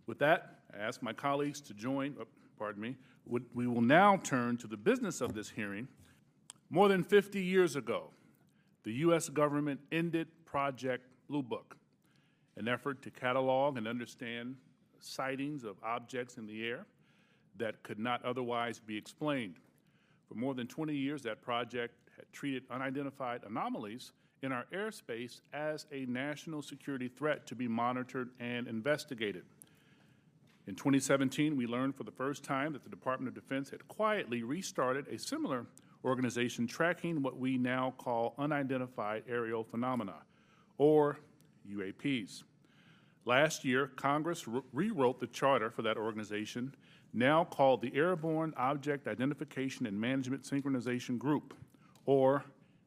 With that, I ask my colleagues to join, pardon me, we will now turn to the business of this hearing. More than 50 years ago, the U.S. government ended Project Blue Book, an effort to catalog and understand sightings of objects in the air that could not otherwise be explained. For more than 20 years, that project had treated unidentified anomalies in our airspace as a national security threat to be monitored and investigated. In 2017, we learned for the first time that the Department of Defense had quietly restarted a similar organization tracking what we now call unidentified aerial phenomena, or UAPs. Last year, Congress rewrote the charter for that organization, now called the Airborne Object Identification and Management Synchronization Group, or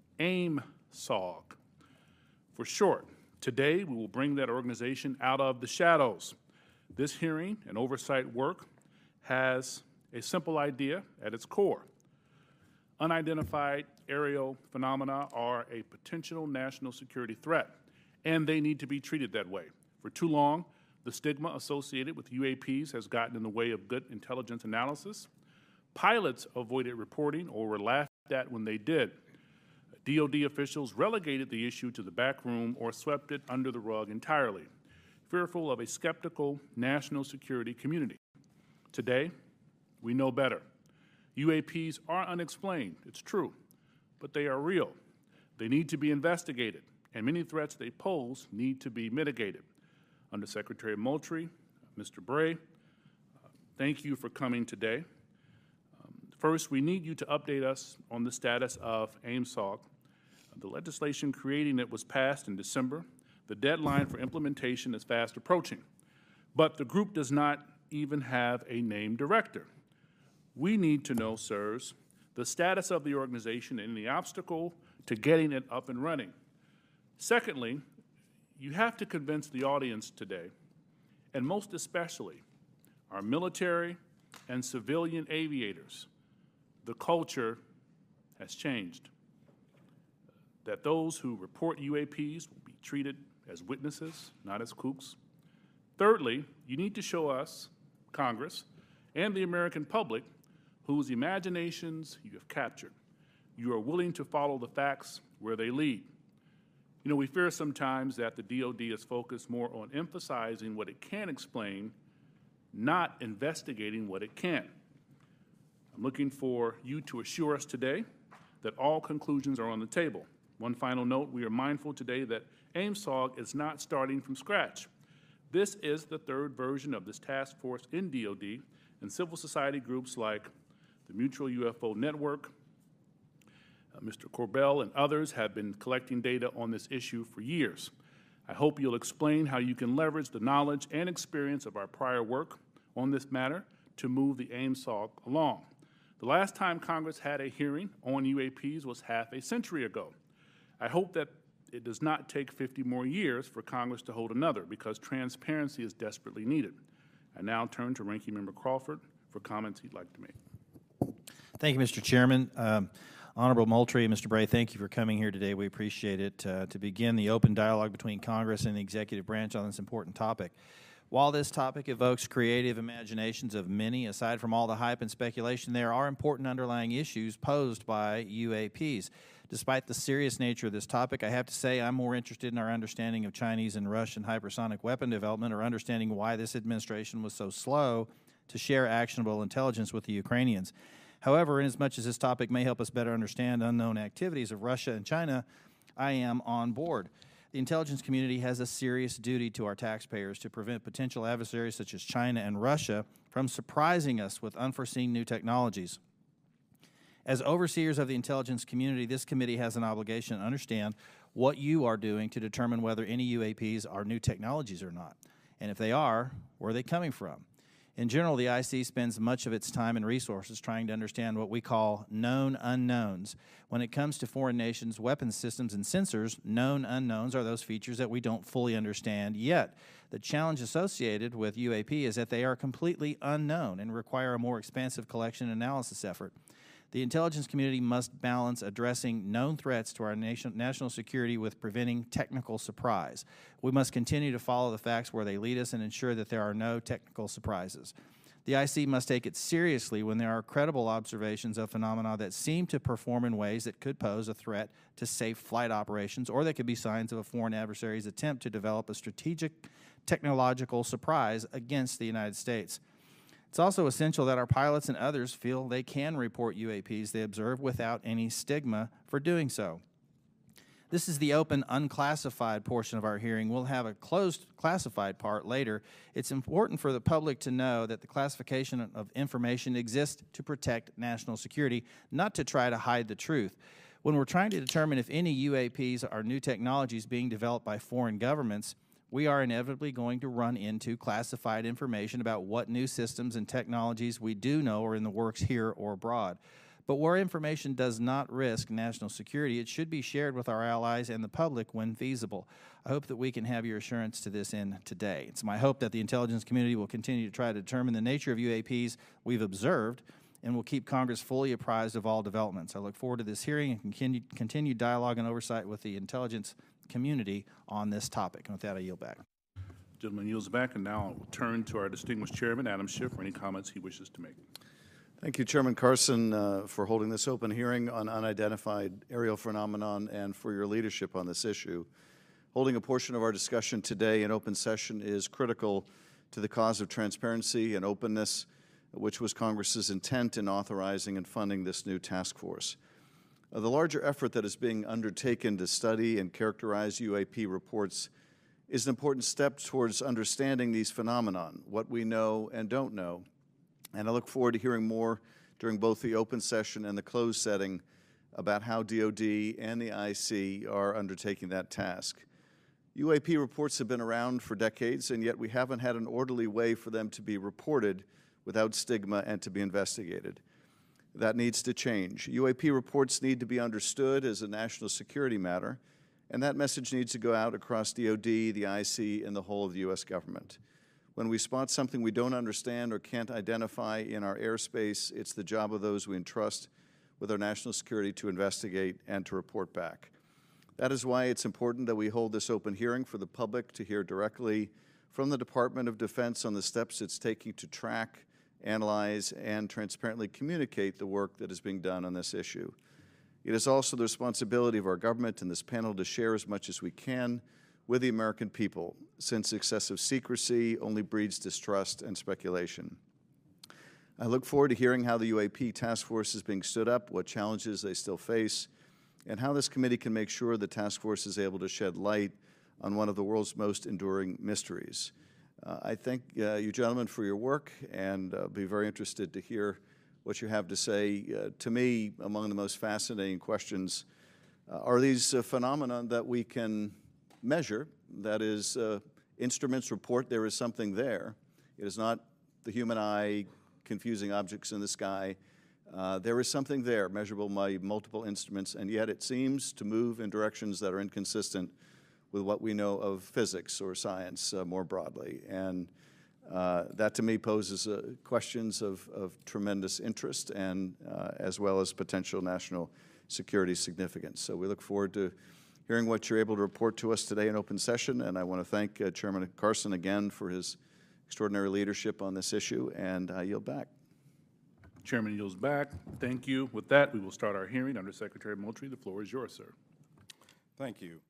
AIMSOG for short. Today, we will bring that organization out of the shadows. This hearing and oversight work has a simple idea at its core. Unidentified aerial phenomena are a potential national security threat, and they need to be treated that way. For too long, the stigma associated with UAPs has gotten in the way of good intelligence analysis. Pilots avoided reporting or were laughed at when they did. DoD officials relegated the issue to the back room or swept it under the rug entirely, fearful of a skeptical national security community. Today, we know better. UAPs are unexplained, it's true, but they are real. They need to be investigated, and many threats they pose need to be mitigated. Undersecretary Moultrie, Mr. Bray, thank you for coming today. First, we need you to update us on the status of AIMSOG. The legislation creating it was passed in December. The deadline for implementation is fast approaching, but the group does not even have a named director. We need to know, sirs, the status of the organization and the obstacle to getting it up and running. Secondly, you have to convince the audience today, and most especially our military and civilian aviators, the culture has changed. That those who report UAPs will be treated as witnesses, not as kooks. Thirdly, you need to show us, Congress, and the American public whose imaginations you have captured. You are willing to follow the facts where they lead. You know, we fear sometimes that the DoD is focused more on emphasizing what it can explain, not investigating what it can't. I'm looking for you to assure us today that all conclusions are on the table. One final note, we are mindful today that AIMSOG is not starting from scratch. This is the third version of this task force in DoD, and civil society groups like the Mutual UFO Network, Mr. Corbell and others have been collecting data on this issue for years. I hope you'll explain how you can leverage the knowledge and experience of our prior work on this matter to move the AIMSOG along. The last time Congress had a hearing on UAPs was half a century ago. I hope that it does not take 50 more years for Congress to hold another, because transparency is desperately needed. I now turn to Ranking Member Crawford for comments he'd like to make. Thank you, Mr. Chairman. Honorable Moultrie and Mr. Bray, thank you for coming here today. We appreciate it. To begin the open dialogue between Congress and the executive branch on this important topic. While this topic evokes creative imaginations of many, aside from all the hype and speculation, there are important underlying issues posed by UAPs. Despite the serious nature of this topic, I have to say I'm more interested in our understanding of Chinese and Russian hypersonic weapon development, or understanding why this administration was so slow to share actionable intelligence with the Ukrainians. However, inasmuch as this topic may help us better understand unknown activities of Russia and China, I am on board. The intelligence community has a serious duty to our taxpayers to prevent potential adversaries such as China and Russia from surprising us with unforeseen new technologies. As overseers of the intelligence community, this committee has an obligation to understand what you are doing to determine whether any UAPs are new technologies or not. And if they are, where are they coming from? In general, the IC spends much of its time and resources trying to understand what we call known unknowns. When it comes to foreign nations' weapons systems and sensors, known unknowns are those features that we don't fully understand yet. The challenge associated with UAP is that they are completely unknown and require a more expansive collection and analysis effort. The intelligence community must balance addressing known threats to our national security with preventing technical surprise. We must continue to follow the facts where they lead us and ensure that there are no technical surprises. The IC must take it seriously when there are credible observations of phenomena that seem to perform in ways that could pose a threat to safe flight operations, or that could be signs of a foreign adversary's attempt to develop a strategic technological surprise against the United States. It's also essential that our pilots and others feel they can report UAPs they observe without any stigma for doing so. This is the open, unclassified portion of our hearing. We'll have a closed, classified part later. It's important for the public to know that the classification of information exists to protect national security, not to try to hide the truth. When we're trying to determine if any UAPs are new technologies being developed by foreign governments, we are inevitably going to run into classified information about what new systems and technologies we do know are in the works here or abroad. But where information does not risk national security, it should be shared with our allies and the public when feasible. I hope that we can have your assurance to this end today. It's my hope that the intelligence community will continue to try to determine the nature of UAPs we've observed and will keep Congress fully apprised of all developments. I look forward to this hearing and continued dialogue and oversight with the intelligence community on this topic. And with that, I yield back. Gentleman yields back, and now I'll turn to our distinguished chairman, Adam Schiff, for any comments he wishes to make. Thank you, Chairman Carson, for holding this open hearing on unidentified aerial phenomenon and for your leadership on this issue. Holding a portion of our discussion today in open session is critical to the cause of transparency and openness, which was Congress's intent in authorizing and funding this new task force. The larger effort that is being undertaken to study and characterize UAP reports is an important step towards understanding these phenomenon, what we know and don't know. And I look forward to hearing more during both the open session and the closed setting about how DoD and the IC are undertaking that task. UAP reports have been around for decades, and yet we haven't had an orderly way for them to be reported without stigma and to be investigated. That needs to change. UAP reports need to be understood as a national security matter, and that message needs to go out across DoD, the IC, and the whole of the U.S. government. When we spot something we don't understand or can't identify in our airspace, it's the job of those we entrust with our national security to investigate and to report back. That is why it's important that we hold this open hearing for the public to hear directly from the Department of Defense on the steps it's taking to track, analyze, and transparently communicate the work that is being done on this issue. It is also the responsibility of our government and this panel to share as much as we can with the American people, since excessive secrecy only breeds distrust and speculation. I look forward to hearing how the UAP task force is being stood up, what challenges they still face, and how this committee can make sure the task force is able to shed light on one of the world's most enduring mysteries. I thank you gentlemen for your work, and be very interested to hear what you have to say. To me, among the most fascinating questions are these phenomena that we can measure. That is, instruments report there is something there. It is not the human eye confusing objects in the sky. There is something there, measurable by multiple instruments, and yet it seems to move in directions that are inconsistent with what we know of physics or science more broadly. And that to me poses questions of tremendous interest and as well as potential national security significance. So we look forward to hearing what you're able to report to us today in open session, and I want to thank Chairman Carson again for his extraordinary leadership on this issue, and I yield back. Chairman yields back. Thank you. With that, we will start our hearing. Under Secretary Moultrie, the floor is yours, sir. Thank you.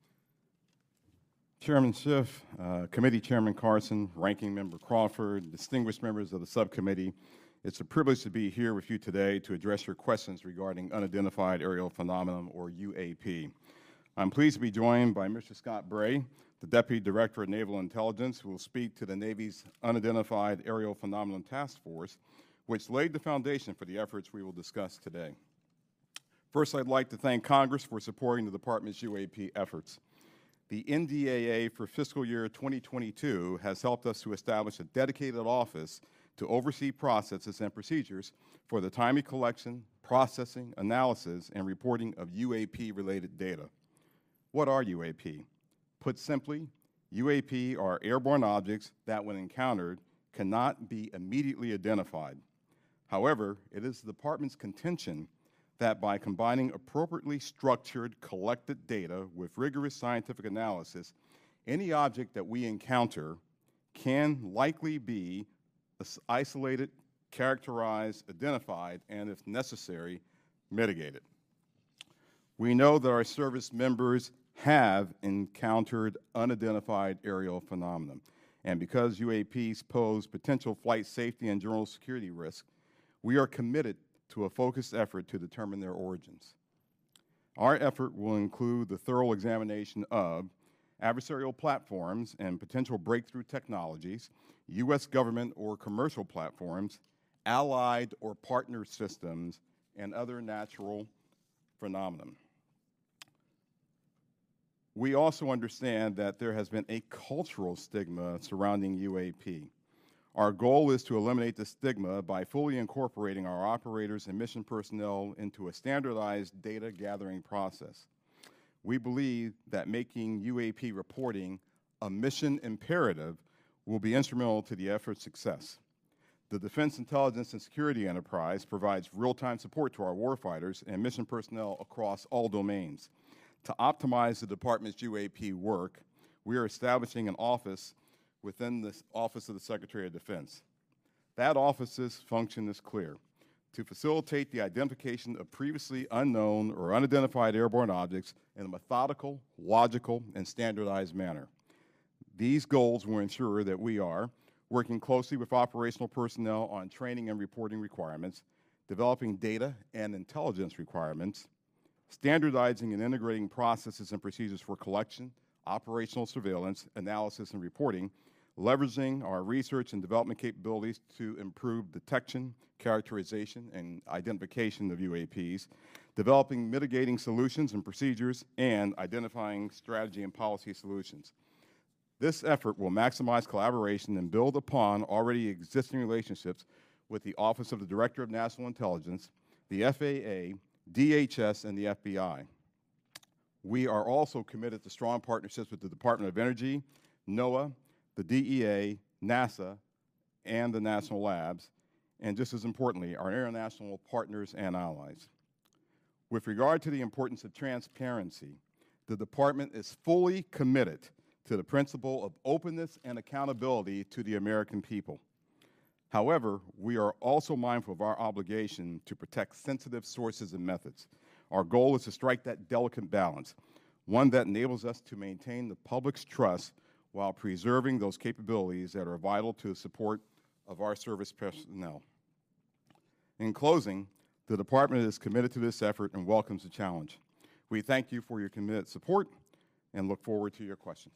Chairman Schiff, Committee Chairman Carson, Ranking Member Crawford, distinguished members of the subcommittee, it's a privilege to be here with you today to address your questions regarding unidentified aerial phenomenon, or UAP. I'm pleased to be joined by Mr. Scott Bray, the Deputy Director of Naval Intelligence, who will speak to the Navy's Unidentified Aerial Phenomenon Task Force, which laid the foundation for the efforts we will discuss today. First, I'd like to thank Congress for supporting the Department's UAP efforts. The NDAA for fiscal year 2022 has helped us to establish a dedicated office to oversee processes and procedures for the timely collection, processing, analysis, and reporting of UAP-related data. What are UAP? Put simply, UAP are airborne objects that, when encountered, cannot be immediately identified. However, it is the Department's contention that by combining appropriately structured collected data with rigorous scientific analysis, any object that we encounter can likely be isolated, characterized, identified, and if necessary, mitigated. We know that our service members have encountered unidentified aerial phenomena, and because UAPs pose potential flight safety and general security risks, we are committed to a focused effort to determine their origins. Our effort will include the thorough examination of adversarial platforms and potential breakthrough technologies, U.S. government or commercial platforms, allied or partner systems, and other natural phenomena. We also understand that there has been a cultural stigma surrounding UAP. Our goal is to eliminate the stigma by fully incorporating our operators and mission personnel into a standardized data gathering process. We believe that making UAP reporting a mission imperative will be instrumental to the effort's success. The Defense Intelligence and Security Enterprise provides real-time support to our warfighters and mission personnel across all domains. To optimize the department's UAP work, we are establishing an office within the Office of the Secretary of Defense. That office's function is clear: to facilitate the identification of previously unknown or unidentified airborne objects in a methodical, logical, and standardized manner. These goals will ensure that we are working closely with operational personnel on training and reporting requirements, developing data and intelligence requirements, standardizing and integrating processes and procedures for collection, operational surveillance, analysis, and reporting, leveraging our research and development capabilities to improve detection, characterization, and identification of UAPs, developing mitigating solutions and procedures, and identifying strategy and policy solutions. This effort will maximize collaboration and build upon already existing relationships with the Office of the Director of National Intelligence, the FAA, DHS, and the FBI. We are also committed to strong partnerships with the Department of Energy, NOAA, the DEA, NASA, and the national labs, and just as importantly, our international partners and allies. With regard to the importance of transparency, the Department is fully committed to the principle of openness and accountability to the American people. However, we are also mindful of our obligation to protect sensitive sources and methods. Our goal is to strike that delicate balance, one that enables us to maintain the public's trust while preserving those capabilities that are vital to the support of our service personnel. In closing, the Department is committed to this effort and welcomes the challenge. We thank you for your committed support and look forward to your questions.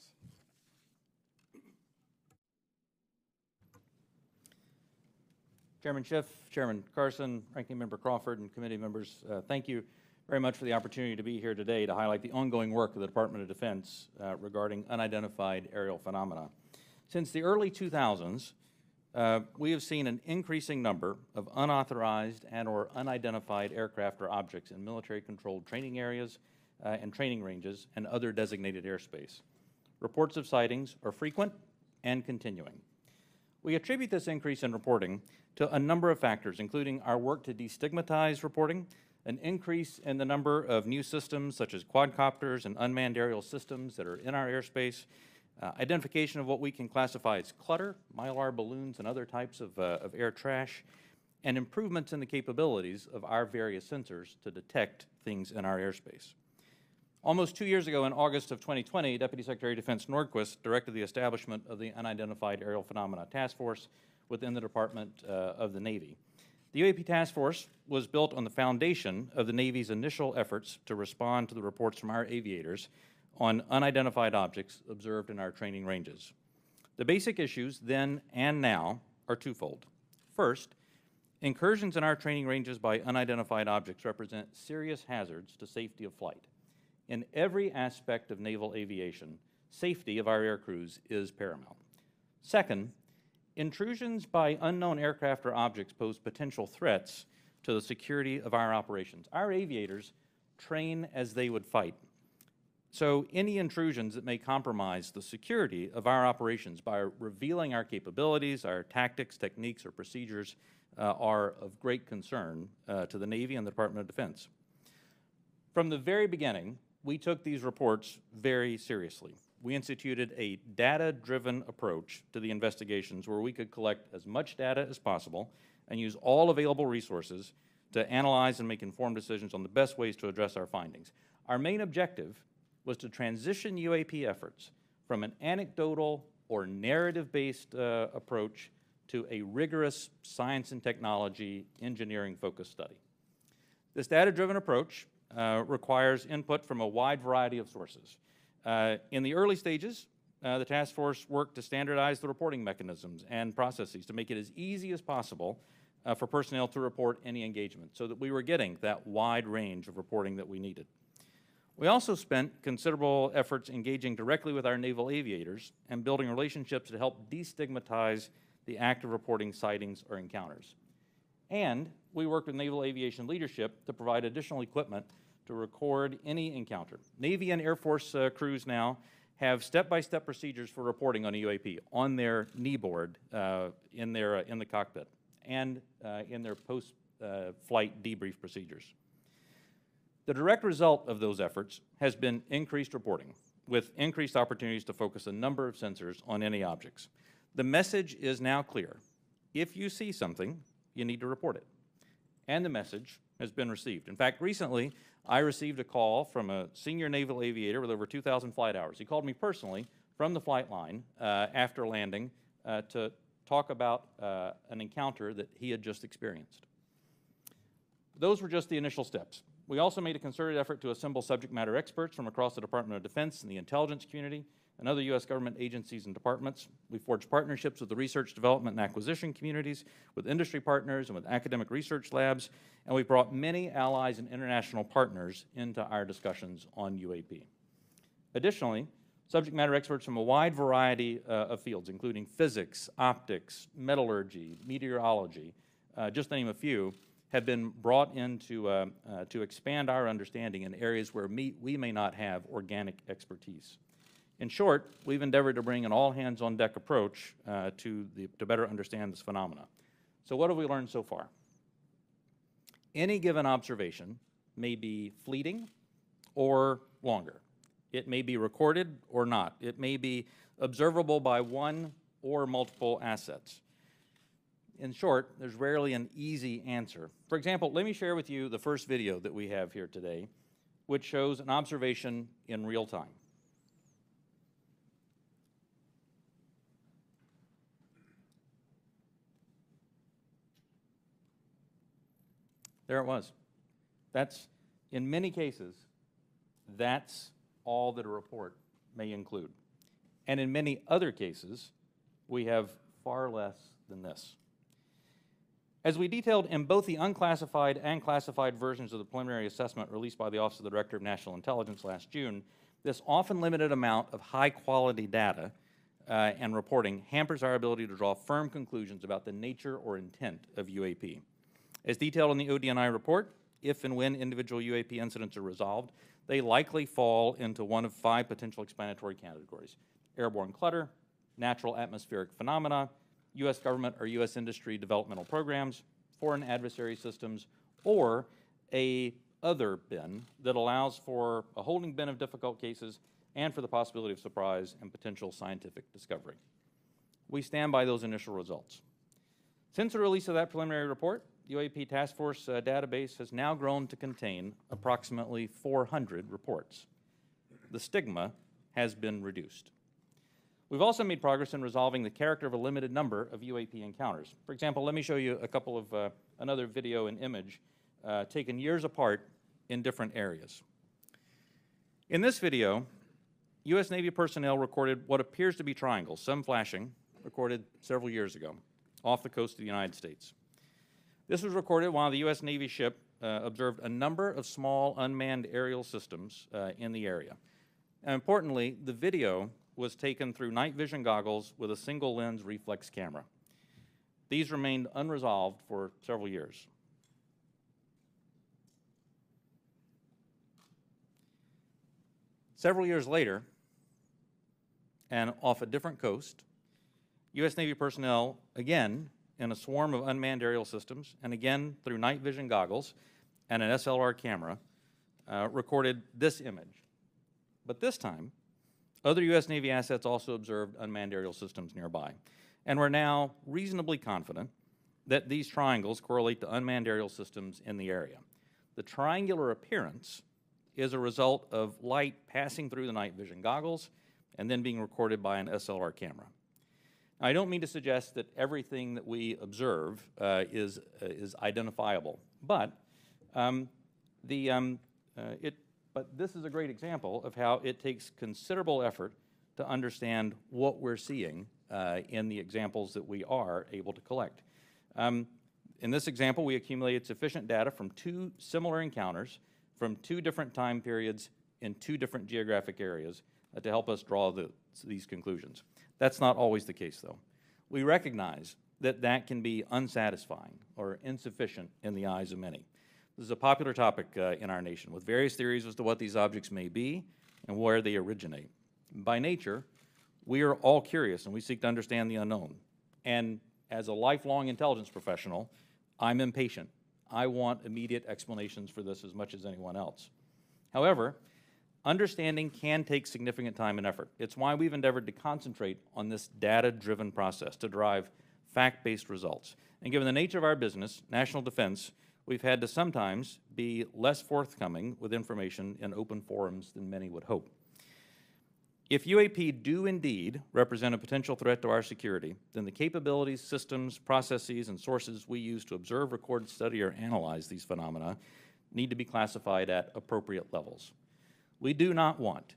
Chairman Schiff, Chairman Carson, Ranking Member Crawford, and committee members, thank you very much for the opportunity to be here today to highlight the ongoing work of the Department of Defense regarding unidentified aerial phenomena. Since the early 2000s, we have seen an increasing number of unauthorized and or unidentified aircraft or objects in military-controlled training areas and training ranges and other designated airspace. Reports of sightings are frequent and continuing. We attribute this increase in reporting to a number of factors, including our work to destigmatize reporting, an increase in the number of new systems such as quadcopters and unmanned aerial systems that are in our airspace, identification of what we can classify as clutter, mylar balloons, and other types of air trash, and improvements in the capabilities of our various sensors to detect things in our airspace. Almost 2 years ago, in August of 2020, Deputy Secretary of Defense Nordquist directed the establishment of the Unidentified Aerial Phenomena Task Force within the Department of the Navy. The UAP Task Force was built on the foundation of the Navy's initial efforts to respond to the reports from our aviators on unidentified objects observed in our training ranges. The basic issues then and now are twofold. First, incursions in our training ranges by unidentified objects represent serious hazards to safety of flight. In every aspect of naval aviation, safety of our air crews is paramount. Second, intrusions by unknown aircraft or objects pose potential threats to the security of our operations. Our aviators train as they would fight. So any intrusions that may compromise the security of our operations by revealing our capabilities, our tactics, techniques, or procedures are of great concern to the Navy and the Department of Defense. From the very beginning, we took these reports very seriously. We instituted a data-driven approach to the investigations where we could collect as much data as possible and use all available resources to analyze and make informed decisions on the best ways to address our findings. Our main objective was to transition UAP efforts from an anecdotal or narrative-based approach to a rigorous science and technology engineering-focused study. This data-driven approach requires input from a wide variety of sources. In the early stages, the task force worked to standardize the reporting mechanisms and processes to make it as easy as possible for personnel to report any engagement so that we were getting that wide range of reporting that we needed. We also spent considerable efforts engaging directly with our naval aviators and building relationships to help destigmatize the act of reporting sightings or encounters. And we worked with naval aviation leadership to provide additional equipment to record any encounter. Navy and Air Force crews now have step-by-step procedures for reporting on a UAP on their knee board in the cockpit and in their post-flight debrief procedures. The direct result of those efforts has been increased reporting, with increased opportunities to focus a number of sensors on any objects. The message is now clear. If you see something, you need to report it. And the message has been received. In fact, recently, I received a call from a senior naval aviator with over 2,000 flight hours. He called me personally from the flight line after landing to talk about an encounter that he had just experienced. Those were just the initial steps. We also made a concerted effort to assemble subject matter experts from across the Department of Defense and the intelligence community and other U.S. government agencies and departments. We forged partnerships with the research, development, and acquisition communities, with industry partners, and with academic research labs, and we brought many allies and international partners into our discussions on UAP. Additionally, subject matter experts from a wide variety of fields, including physics, optics, metallurgy, meteorology, just to name a few, have been brought in to expand our understanding in areas where we may not have organic expertise. In short, we've endeavored to bring an all-hands-on-deck approach to better understand this phenomena. So what have we learned so far? Any given observation may be fleeting or longer. It may be recorded or not. It may be observable by one or multiple assets. In short, there's rarely an easy answer. For example, let me share with you the first video that we have here today, which shows an observation in real time. There it was. That's, in many cases, that's all that a report may include. And in many other cases, we have far less than this. As we detailed in both the unclassified and classified versions of the preliminary assessment released by the Office of the Director of National Intelligence last June, this often limited amount of high-quality data and reporting hampers our ability to draw firm conclusions about the nature or intent of UAP. As detailed in the ODNI report, if and when individual UAP incidents are resolved, they likely fall into one of 5 potential explanatory categories: airborne clutter, natural atmospheric phenomena, U.S. government or U.S. industry developmental programs, foreign adversary systems, or a other bin that allows for a holding bin of difficult cases and for the possibility of surprise and potential scientific discovery. We stand by those initial results. Since the release of that preliminary report, the UAP Task Force database has now grown to contain approximately 400 reports. The stigma has been reduced. We've also made progress in resolving the character of a limited number of UAP encounters. For example, let me show you a couple of another video and image taken years apart in different areas. In this video, U.S. Navy personnel recorded what appears to be triangles, some flashing, recorded several years ago, off the coast of the United States. This was recorded while the U.S. Navy ship observed a number of small unmanned aerial systems in the area. And importantly, the video was taken through night vision goggles with a single lens reflex camera. These remained unresolved for several years. Several years later, and off a different coast, U.S. Navy personnel again in a swarm of unmanned aerial systems, and again through night vision goggles and an SLR camera, recorded this image. But this time, other U.S. Navy assets also observed unmanned aerial systems nearby. And we're now reasonably confident that these triangles correlate to unmanned aerial systems in the area. The triangular appearance is a result of light passing through the night vision goggles and then being recorded by an SLR camera. Now, I don't mean to suggest that everything that we observe is identifiable, but but this is a great example of how it takes considerable effort to understand what we're seeing in the examples that we are able to collect. In this example, we accumulated sufficient data from 2 similar encounters from 2 different time periods in 2 different geographic areas to help us draw these conclusions. That's not always the case, though. We recognize that that can be unsatisfying or insufficient in the eyes of many. This is a popular topic in our nation, with various theories as to what these objects may be and where they originate. By nature, we are all curious and we seek to understand the unknown. And as a lifelong intelligence professional, I'm impatient. I want immediate explanations for this as much as anyone else. However, understanding can take significant time and effort. It's why we've endeavored to concentrate on this data-driven process to derive fact-based results. And given the nature of our business, national defense, we've had to sometimes be less forthcoming with information in open forums than many would hope. If UAP do indeed represent a potential threat to our security, then the capabilities, systems, processes, and sources we use to observe, record, study, or analyze these phenomena need to be classified at appropriate levels. We do not want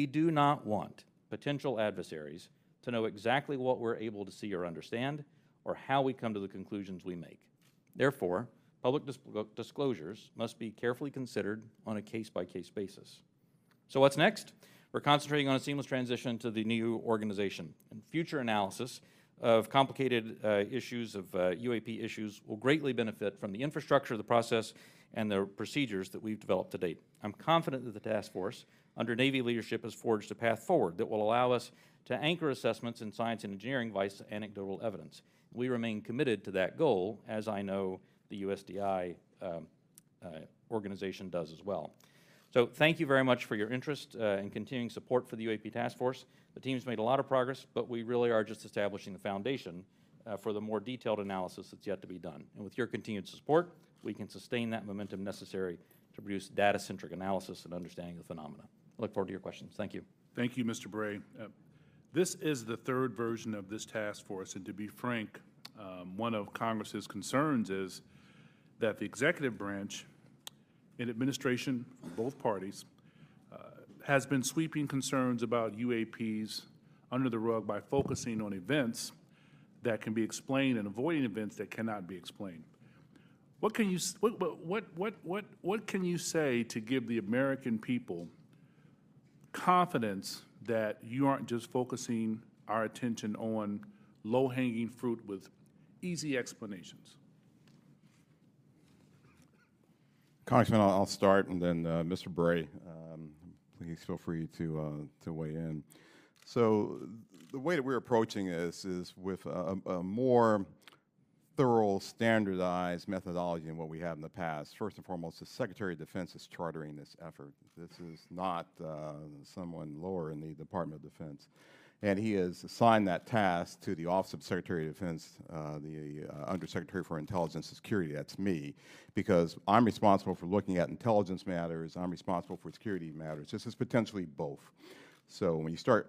potential adversaries to know exactly what we're able to see or understand, or how we come to the conclusions we make. Therefore, public disclosures must be carefully considered on a case-by-case basis. So what's next? We're concentrating on a seamless transition to the new organization. And future analysis of complicated issues of UAP issues will greatly benefit from the infrastructure of the process and the procedures that we've developed to date. I'm confident that the task force, under Navy leadership, has forged a path forward that will allow us to anchor assessments in science and engineering via anecdotal evidence. We remain committed to that goal, as I know the USDI organization does as well. So thank you very much for your interest and continuing support for the UAP Task Force. The team's made a lot of progress, but we really are just establishing the foundation for the more detailed analysis that's yet to be done. And with your continued support, we can sustain that momentum necessary to produce data-centric analysis and understanding of the phenomena. I look forward to your questions. Thank you. Thank you, Mr. Bray. This is the 3rd version of this task force, and to be frank, one of Congress's concerns is that the executive branch and administration from both parties has been sweeping concerns about UAPs under the rug by focusing on events that can be explained and avoiding events that cannot be explained. What can you say to give the American people confidence that you aren't just focusing our attention on low-hanging fruit with easy explanations? Congressman, I'll start, and then Mr. Bray, please feel free to weigh in. So the way that we're approaching this is with a more thorough, standardized methodology than what we have in the past. First and foremost, the Secretary of Defense is chartering this effort. This is not someone lower in the Department of Defense. And he has assigned that task to the Office of Secretary of Defense, the Undersecretary for Intelligence and Security, that's me, because I'm responsible for looking at intelligence matters, I'm responsible for security matters. This is potentially both. So when you start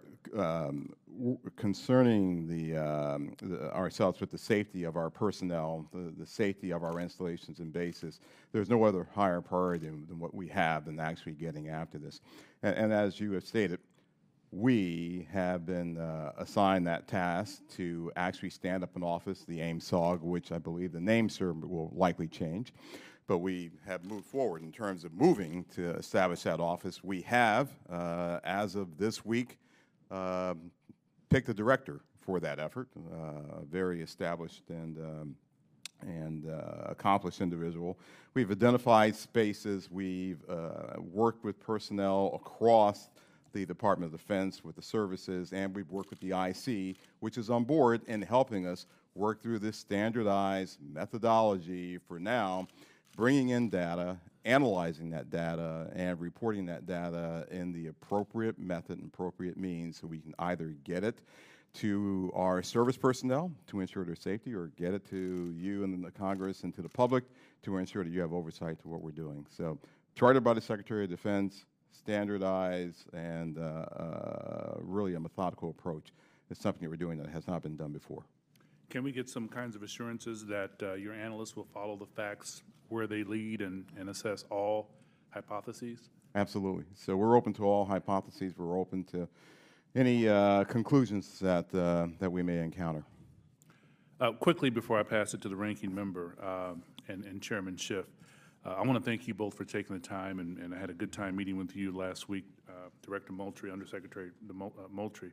concerning ourselves with the safety of our personnel, the safety of our installations and bases, there's no other higher priority than what we have than actually getting after this. And as you have stated, we have been assigned that task to actually stand up an office, the AIM-SOG, which I believe the name, sir, will likely change. But we have moved forward in terms of moving to establish that office. We have, as of this week, picked a director for that effort, a very established and accomplished individual. We've identified spaces. We've worked with personnel across the Department of Defense with the services, and we've worked with the IC, which is on board and helping us work through this standardized methodology for now, bringing in data, analyzing that data, and reporting that data in the appropriate method and appropriate means so we can either get it to our service personnel to ensure their safety, or get it to you and the Congress and to the public to ensure that you have oversight to what we're doing. So, chartered by the Secretary of Defense, standardized, and really a methodical approach. It's something that we're doing that has not been done before. Can we get some kinds of assurances that your analysts will follow the facts where they lead and assess all hypotheses? Absolutely. So we're open to all hypotheses. We're open to any conclusions that, that we may encounter. Quickly, before I pass it to the ranking member and Chairman Schiff, I want to thank you both for taking the time, and I had a good time meeting with you last week, Director Moultrie, Undersecretary Moultrie.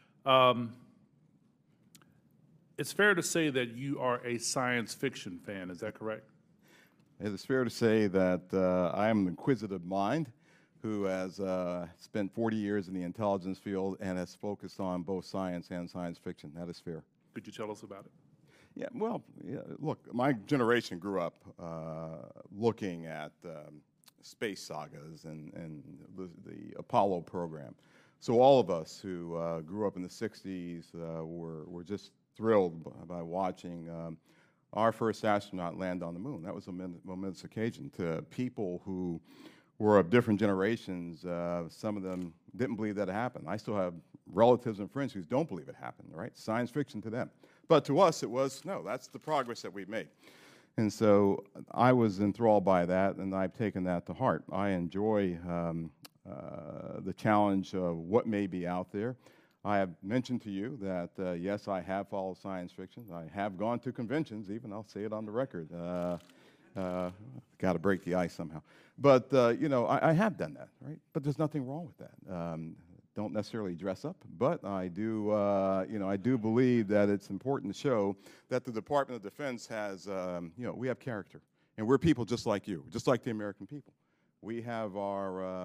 It's fair to say that you are a science fiction fan, is that correct? It is fair to say that I am an inquisitive mind who has spent 40 years in the intelligence field and has focused on both science and science fiction. That is fair. Could you tell us about it? Yeah, well, yeah, look, my generation grew up looking at space sagas and the Apollo program. So all of us who grew up in the 60s were just thrilled by watching our first astronaut land on the moon. That was a momentous occasion to people who were of different generations. Some of them didn't believe that it happened. I still have relatives and friends who don't believe it happened, right? Science fiction to them. But to us, it was, no, that's the progress that we've made. And so I was enthralled by that, and I've taken that to heart. I enjoy the challenge of what may be out there. I have mentioned to you that, yes, I have followed science fiction. I have gone to conventions, even. I'll say it on the record. Got to break the ice somehow. But, you know, I have done that, right? But there's nothing wrong with that. Don't necessarily dress up, but I do, you know, I do believe that it's important to show that the Department of Defense has, you know, we have character. And we're people just like you, just like the American people. We have our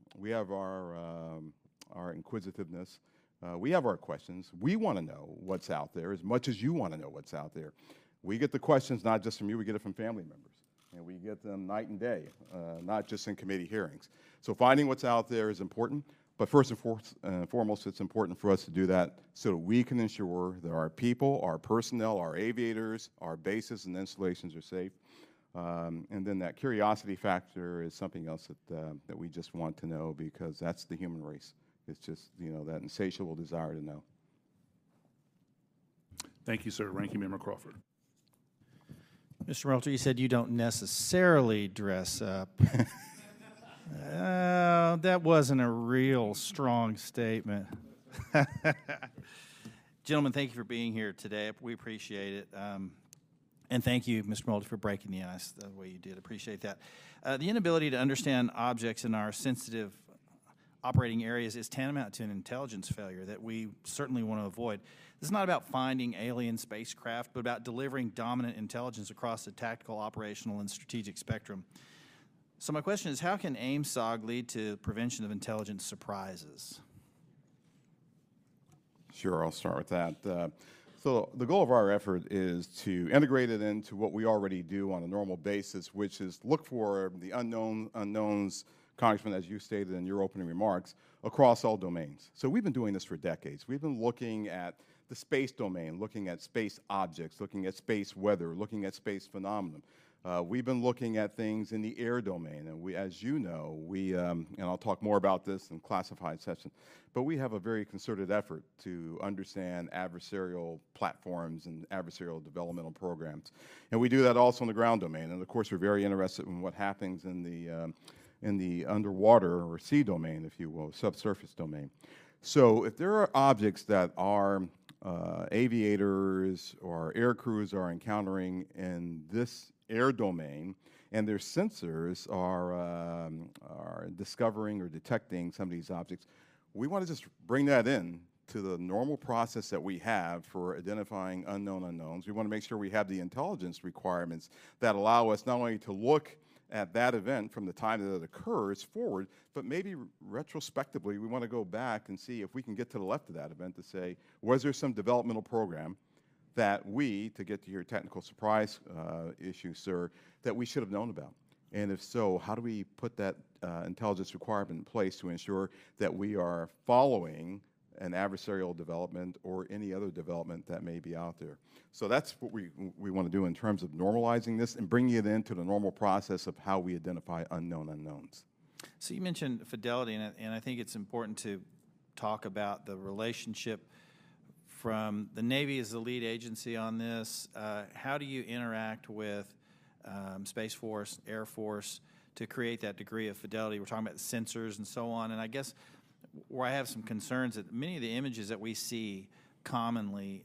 inquisitiveness. We have our questions. We want to know what's out there as much as you want to know what's out there. We get the questions not just from you, we get it from family members. And we get them night and day, not just in committee hearings. So finding what's out there is important, but first and foremost, it's important for us to do that so that we can ensure that our people, our personnel, our aviators, our bases and installations are safe. And then that curiosity factor is something else that we just want to know, because that's the human race. It's just, you know, that insatiable desire to know. Thank you, sir. Ranking Member Crawford. Mr. Moultrie, you said you don't necessarily dress up. That wasn't a real strong statement. Gentlemen, thank you for being here today. We appreciate it. And thank you, Mr. Moultrie, for breaking the ice the way you did. Appreciate that. The inability to understand objects in our sensitive operating areas is tantamount to an intelligence failure that we certainly want to avoid. This is not about finding alien spacecraft, but about delivering dominant intelligence across the tactical, operational, and strategic spectrum. So my question is, how can AIM-SOG lead to prevention of intelligence surprises? Sure, I'll start with that. So the goal of our effort is to integrate it into what we already do on a normal basis, which is look for the unknowns, Congressman, as you stated in your opening remarks, across all domains. So we've been doing this for decades. We've been looking at the space domain, looking at space objects, looking at space weather, looking at space phenomena. We've been looking at things in the air domain, and we, as you know, and I'll talk more about this in classified session, but we have a very concerted effort to understand adversarial platforms and adversarial developmental programs. And we do that also in the ground domain, and of course we're very interested in what happens in the underwater or sea domain, if you will, subsurface domain. So if there are objects that our aviators or air crews are encountering in this air domain, and their sensors are discovering or detecting some of these objects, we want to just bring that in to the normal process that we have for identifying unknown unknowns. We want to make sure we have the intelligence requirements that allow us not only to look at that event from the time that it occurs forward, but maybe retrospectively we want to go back and see if we can get to the left of that event to say, was there some developmental program that we, to get to your technical surprise issue, sir, that we should have known about? And if so, how do we put that intelligence requirement in place to ensure that we are following an adversarial development or any other development that may be out there? So that's what we want to do in terms of normalizing this and bringing it into the normal process of how we identify unknown unknowns. So you mentioned fidelity, and I think it's important to talk about the relationship from the Navy as the lead agency on this. How do you interact with Space Force, Air Force to create that degree of fidelity? We're talking about sensors and so on, and I guess where I have some concerns that many of the images that we see commonly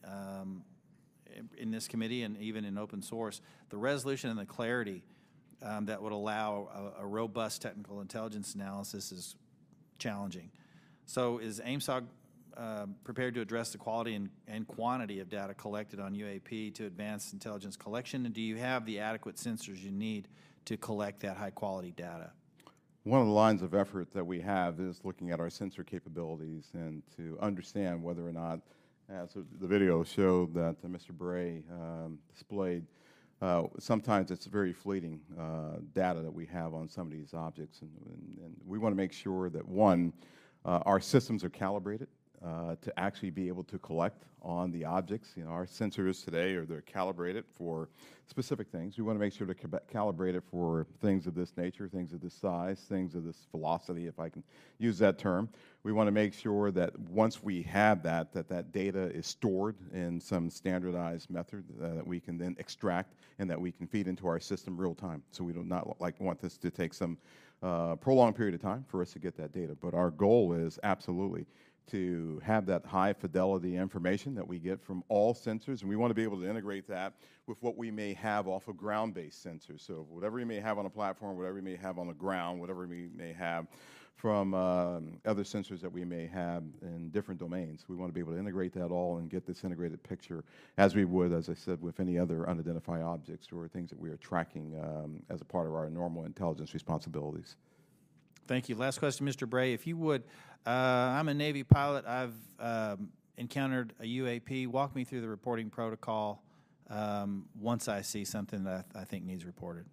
in this committee and even in open source, the resolution and the clarity that would allow a robust technical intelligence analysis is challenging. So is AIMSOC prepared to address the quality and quantity of data collected on UAP to advance intelligence collection? And do you have the adequate sensors you need to collect that high-quality data? One of the lines of effort that we have is looking at our sensor capabilities and to understand whether or not, as the video showed that Mr. Bray displayed, sometimes it's very fleeting data that we have on some of these objects. And we want to make sure that, one, our systems are calibrated to actually be able to collect on the objects. You know, our sensors today they're calibrated for specific things. We want to make sure they're calibrated for things of this nature, things of this size, things of this velocity, if I can use that term. We want to make sure that once we have that data is stored in some standardized method that we can then extract and that we can feed into our system real time. So we do not want this to take some prolonged period of time for us to get that data. But our goal is absolutely to have that high fidelity information that we get from all sensors, and we want to be able to integrate that with what we may have off of ground-based sensors. So whatever we may have on a platform, whatever we may have on the ground, whatever we may have from other sensors that we may have in different domains. We want to be able to integrate that all and get this integrated picture as we would, as I said, with any other unidentified objects or things that we are tracking as a part of our normal intelligence responsibilities. Thank you. Last question, Mr. Bray, if you would. I'm a Navy pilot. I've encountered a UAP. Walk me through the reporting protocol once I see something that I think needs reported.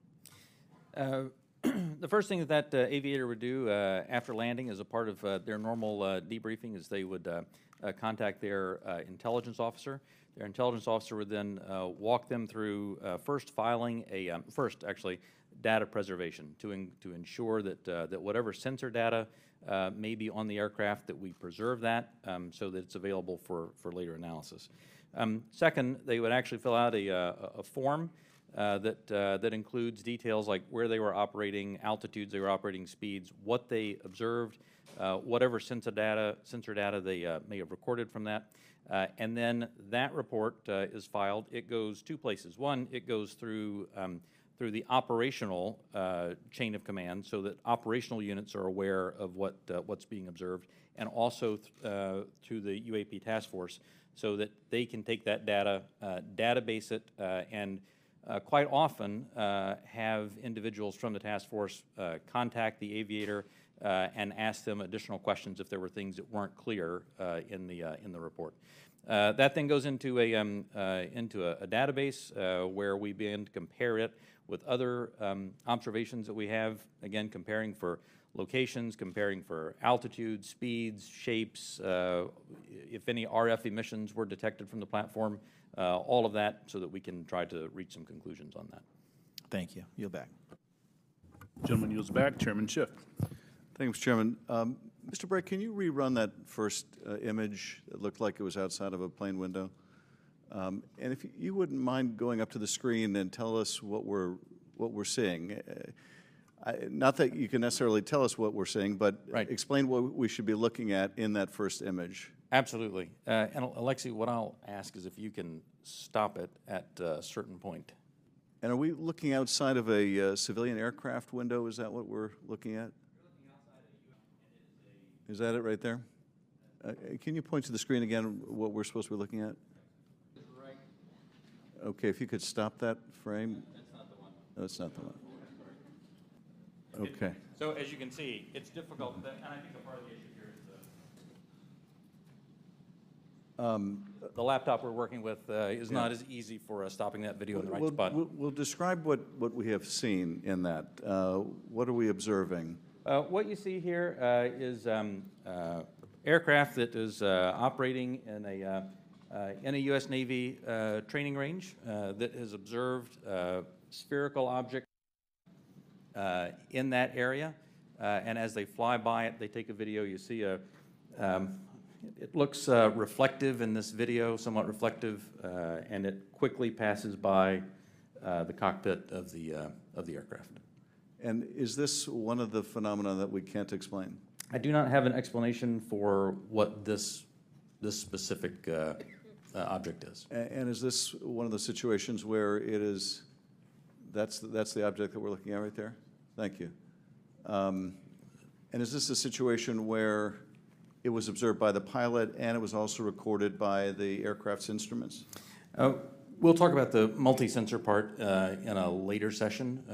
The first thing that aviator would do after landing as a part of their normal debriefing is they would contact their intelligence officer. Their intelligence officer would then walk them through first filing data preservation to ensure that whatever sensor data may be on the aircraft, that we preserve that so that it's available for later analysis. Second, they would actually fill out a form that includes details like where they were operating, altitudes they were operating, speeds, what they observed, whatever sensor data they may have recorded from that. And then that report is filed. It goes two places. One, it goes through the operational chain of command so that operational units are aware of what's being observed, and also to the UAP task force so that they can take that data, database it, and quite often have individuals from the task force contact the aviator and ask them additional questions if there were things that weren't clear in the report. That then goes into a database where we begin to compare it with other observations that we have, again, comparing for locations, comparing for altitudes, speeds, shapes, if any RF emissions were detected from the platform, all of that so that we can try to reach some conclusions on that. Thank you. Yield back. Gentleman yields back. Chairman Schiff. Thank you, Mr. Chairman. Mr. Bray, can you rerun that first image that looked like it was outside of a plane window? And if you wouldn't mind going up to the screen and tell us what we're seeing. Not that you can necessarily tell us what we're seeing, but right. Explain what we should be looking at in that first image. Absolutely. And Alexi, what I'll ask is if you can stop it at a certain point. And are we looking outside of a civilian aircraft window? Is that what we're looking at? Is that it right there? Can you point to the screen again what we're supposed to be looking at? Okay, if you could stop that frame. That's not the one. No, it's not the one. Okay. So as you can see, it's difficult, and I think a part of the issue here The laptop we're working with is not as easy for stopping that video in the right spot. We'll describe what we have seen in that. What are we observing? What you see here is aircraft that is operating in a U.S. Navy training range that has observed spherical objects in that area, and as they fly by it, they take a video. You see it looks reflective in this video, somewhat reflective, and it quickly passes by the cockpit of the aircraft. And is this one of the phenomena that we can't explain? I do not have an explanation for what this specific object is. And is this one of the situations where it is, that's the object that we're looking at right there? Thank you. And is this a situation where it was observed by the pilot and it was also recorded by the aircraft's instruments? We'll talk about the multi-sensor part in a later session.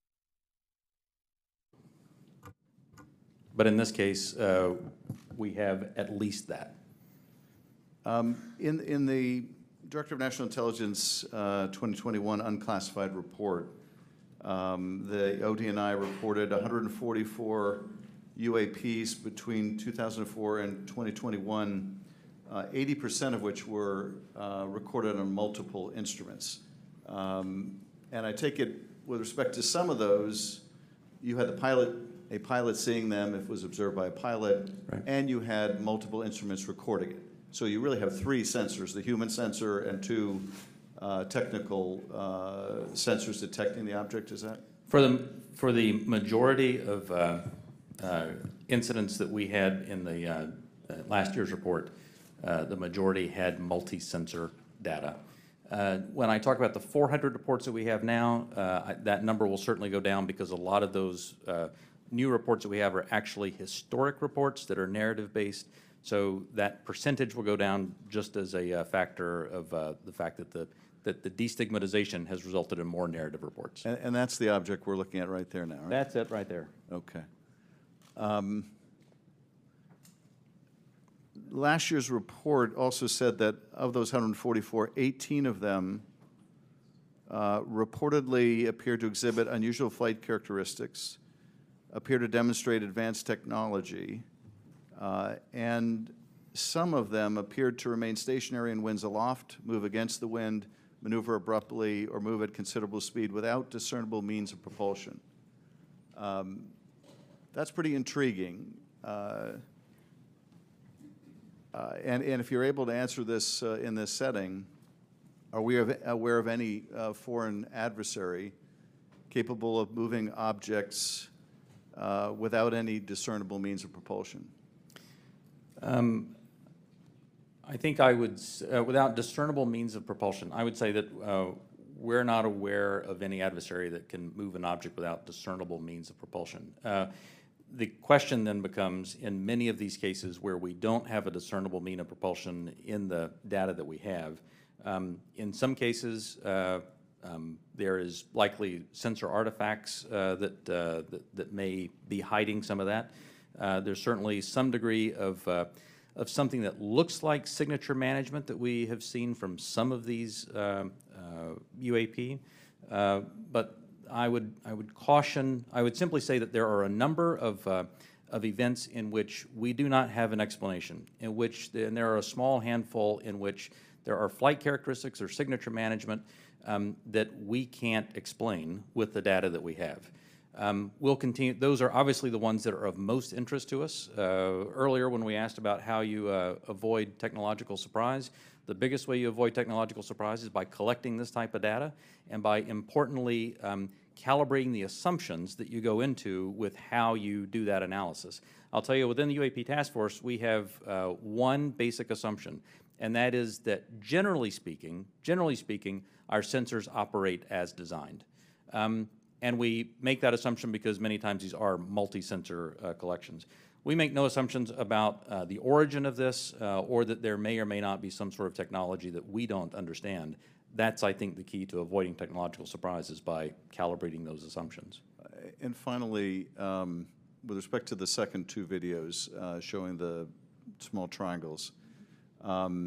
But in this case, we have at least that. In the Director of National Intelligence 2021 unclassified report, the ODNI reported 144 UAPs between 2004 and 2021, 80% of which were recorded on multiple instruments. And I take it, with respect to some of those, you had a pilot seeing them if it was observed by a pilot, right, and you had multiple instruments recording it. So you really have three sensors, the human sensor and two technical sensors detecting the object, is that? For the majority of incidents that we had in the last year's report, the majority had multi-sensor data. When I talk about the 400 reports that we have now, that number will certainly go down because a lot of those new reports that we have are actually historic reports that are narrative-based. So that percentage will go down just as a factor of the fact that the destigmatization has resulted in more narrative reports. And that's the object we're looking at right there now, right? That's it right there. Okay. Last year's report also said that of those 144, 18 of them reportedly appeared to exhibit unusual flight characteristics, appear to demonstrate advanced technology, and some of them appeared to remain stationary in winds aloft, move against the wind, maneuver abruptly, or move at considerable speed without discernible means of propulsion. That's pretty intriguing. And if you're able to answer this in this setting, are we aware of any foreign adversary capable of moving objects without any discernible means of propulsion? I think I would, without discernible means of propulsion, I would say that we're not aware of any adversary that can move an object without discernible means of propulsion. The question then becomes, in many of these cases where we don't have a discernible mean of propulsion in the data that we have, in some cases there is likely sensor artifacts that may be hiding some of that. There's certainly some degree of something that looks like signature management that we have seen from some of these UAP, but I would caution. I would simply say that there are a number of events in which we do not have an explanation, in which, and there are a small handful in which there are flight characteristics or signature management that we can't explain with the data that we have. We'll continue. Those are obviously the ones that are of most interest to us. Earlier, when we asked about how you avoid technological surprise, the biggest way you avoid technological surprise is by collecting this type of data and by, importantly, calibrating the assumptions that you go into with how you do that analysis. I'll tell you, within the UAP Task Force, we have one basic assumption, and that is that generally speaking, our sensors operate as designed. And we make that assumption because many times these are multi-sensor collections. We make no assumptions about the origin of this or that there may or may not be some sort of technology that we don't understand. That's, I think, the key to avoiding technological surprises, by calibrating those assumptions. And finally, with respect to the second two videos showing the small triangles,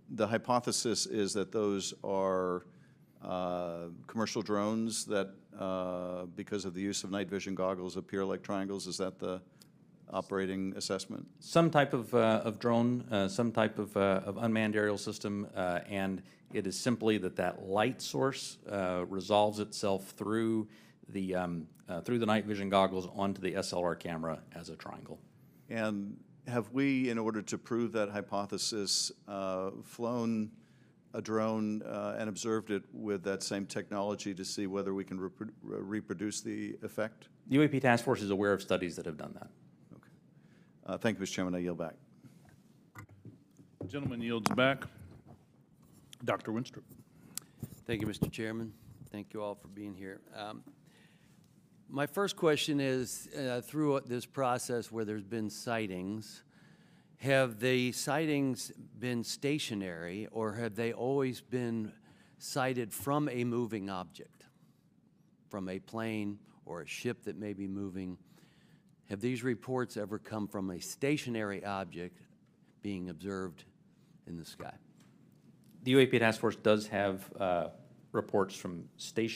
the hypothesis is that those are commercial drones that, because of the use of night vision goggles, appear like triangles. Is that the operating assessment? Some type of drone, some type of unmanned aerial system, and it is simply that light source resolves itself through the night vision goggles onto the SLR camera as a triangle. And have we, in order to prove that hypothesis, flown a drone and observed it with that same technology to see whether we can reproduce the effect? The UAP Task Force is aware of studies that have done that. Okay. Thank you, Mr. Chairman. I yield back. Gentleman yields back. Dr. Winstrup. Thank you, Mr. Chairman. Thank you all for being here. My first question is, through this process where there's been sightings, have the sightings been stationary, or have they always been sighted from a moving object, from a plane or a ship that may be moving? Have these reports ever come from a stationary object being observed in the sky? The UAP Task Force does have reports from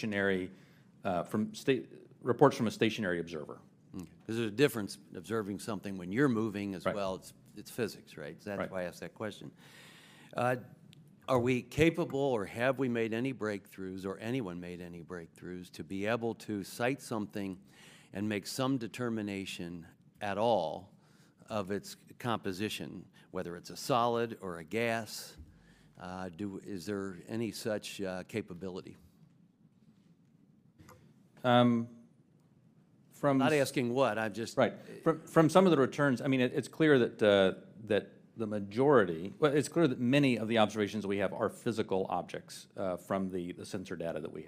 reports from a stationary observer. Because there's a difference observing something when you're moving as Right. well. It's physics, right? So that's Right. why I asked that question. Are we capable, or have we made any breakthroughs, or anyone made any breakthroughs, to be able to cite something and make some determination at all of its composition, whether it's a solid or a gas? Is there any such capability? Not asking what, I'm just... Right. From some of the returns, I mean, it's clear that the majority, well, it's clear that many of the observations we have are physical objects from the sensor data that we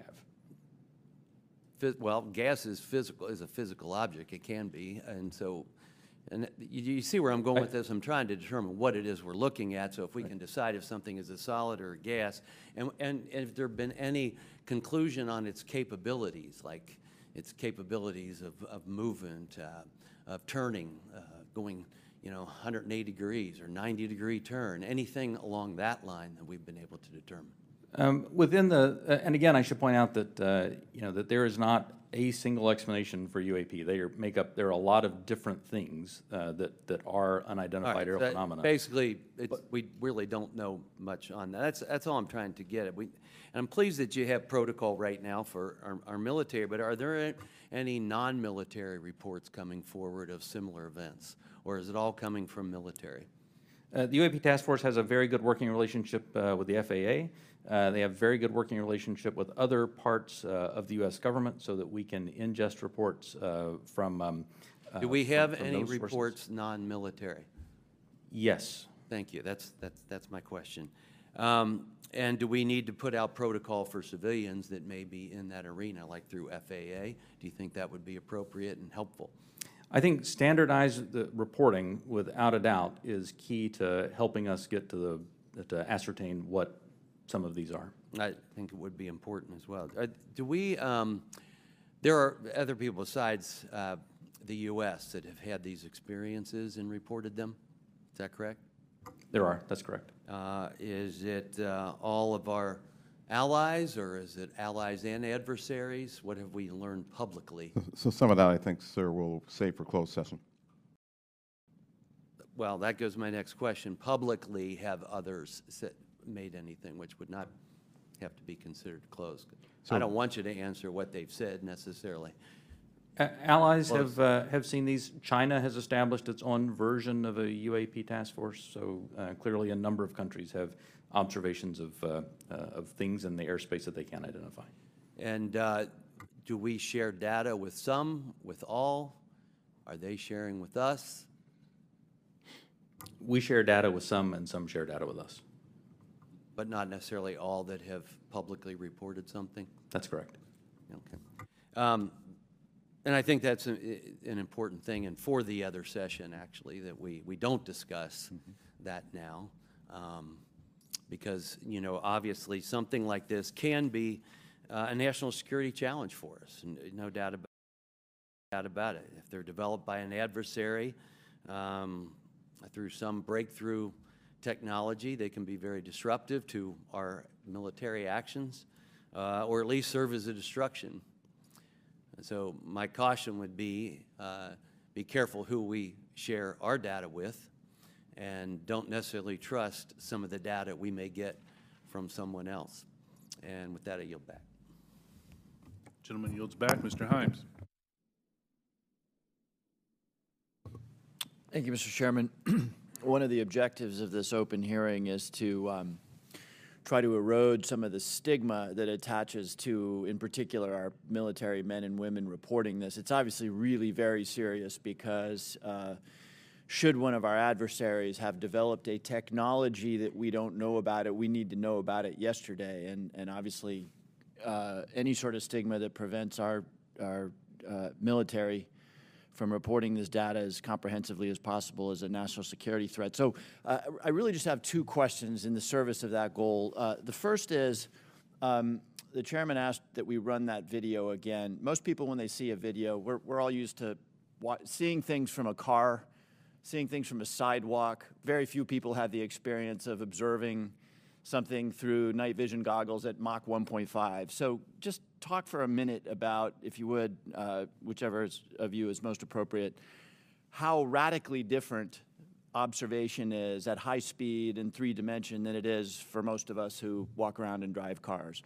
have. Well, gas is physical, is a physical object. It can be, and so, and you see where I'm going with this. I'm trying to determine what it is we're looking at. So if we can decide if something is a solid or a gas, and if there have been any conclusion on its capabilities, like its capabilities of movement, of turning, going, 180 degrees or 90-degree turn, anything along that line that we've been able to determine. Within the, and again, I should point out that, that there is not a single explanation for UAP. There are a lot of different things that are unidentified aerial phenomena. Basically, we really don't know much on that. That's all I'm trying to get at. And I'm pleased that you have protocol right now for our military, but are there any non-military reports coming forward of similar events, or is it all coming from military? The UAP Task Force has a very good working relationship with the FAA. They have very good working relationship with other parts of the U.S. government so that we can ingest reports from Do we have from any those sources. reports non-military? Yes. Thank you. That's my question. And do we need to put out protocol for civilians that may be in that arena, like through FAA? Do you think that would be appropriate and helpful? I think standardized reporting, without a doubt, is key to helping us get to ascertain what some of these are. I think it would be important as well. Do we, there are other people besides the U.S. that have had these experiences and reported them? Is that correct? There are, that's correct. Is it all of our allies, or is it allies and adversaries? What have we learned publicly? So some of that, I think, sir, we'll save for closed session. Well, that goes to my next question. Publicly, have others made anything which would not have to be considered closed? I don't want you to answer what they've said necessarily. Allies have seen these. China has established its own version of a UAP task force, so clearly a number of countries have observations of things in the airspace that they can't identify. And do we share data with some, with all? Are they sharing with us? We share data with some, and some share data with us. But not necessarily all that have publicly reported something? That's correct. Okay. And I think that's an important thing, and for the other session, actually, that we don't discuss that now. Because, obviously, something like this can be a national security challenge for us, and no doubt about it. If they're developed by an adversary through some breakthrough technology. They can be very disruptive to our military actions, or at least serve as a distraction. So my caution would be careful who we share our data with, and don't necessarily trust some of the data we may get from someone else. And with that, I yield back. Gentleman yields back. Mr. Himes. Thank you, Mr. Chairman. One of the objectives of this open hearing is to try to erode some of the stigma that attaches to, in particular, our military men and women reporting this. It's obviously really very serious because should one of our adversaries have developed a technology that we don't know about it, we need to know about it yesterday. And obviously, any sort of stigma that prevents our military from reporting this data as comprehensively as possible is a national security threat. So I really just have two questions in the service of that goal. The first is, the chairman asked that we run that video again. Most people, when they see a video, we're all used to seeing things from a car, seeing things from a sidewalk. Very few people have the experience of observing something through night vision goggles at Mach 1.5. So just talk for a minute about, if you would, whichever of you is most appropriate, how radically different observation is at high speed and 3 dimension than it is for most of us who walk around and drive cars.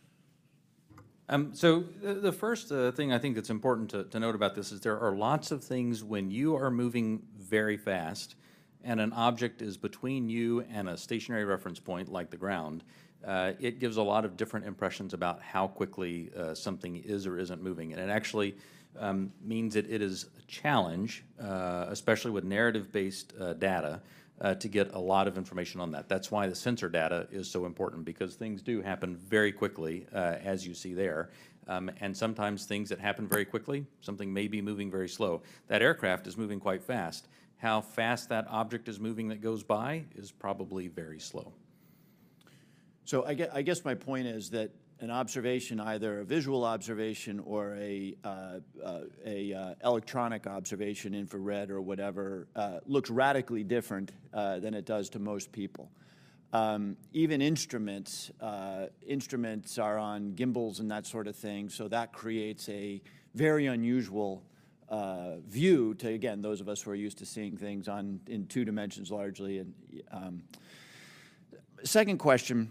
So the first thing I think that's important to note about this is there are lots of things when you are moving very fast and an object is between you and a stationary reference point like the ground, it gives a lot of different impressions about how quickly something is or isn't moving. And it actually means that it is a challenge, especially with narrative-based data, to get a lot of information on that. That's why the sensor data is so important, because things do happen very quickly, as you see there. And sometimes things that happen very quickly, something may be moving very slow. That aircraft is moving quite fast. How fast that object is moving that goes by is probably very slow. So I guess my point is that an observation, either a visual observation or a electronic observation, infrared or whatever, looks radically different than it does to most people. Even instruments are on gimbals and that sort of thing, so that creates a very unusual view to, again, those of us who are used to seeing things in 2 dimensions largely. And second question,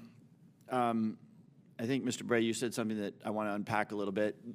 I think, Mr. Bray, you said something that I want to unpack a little bit.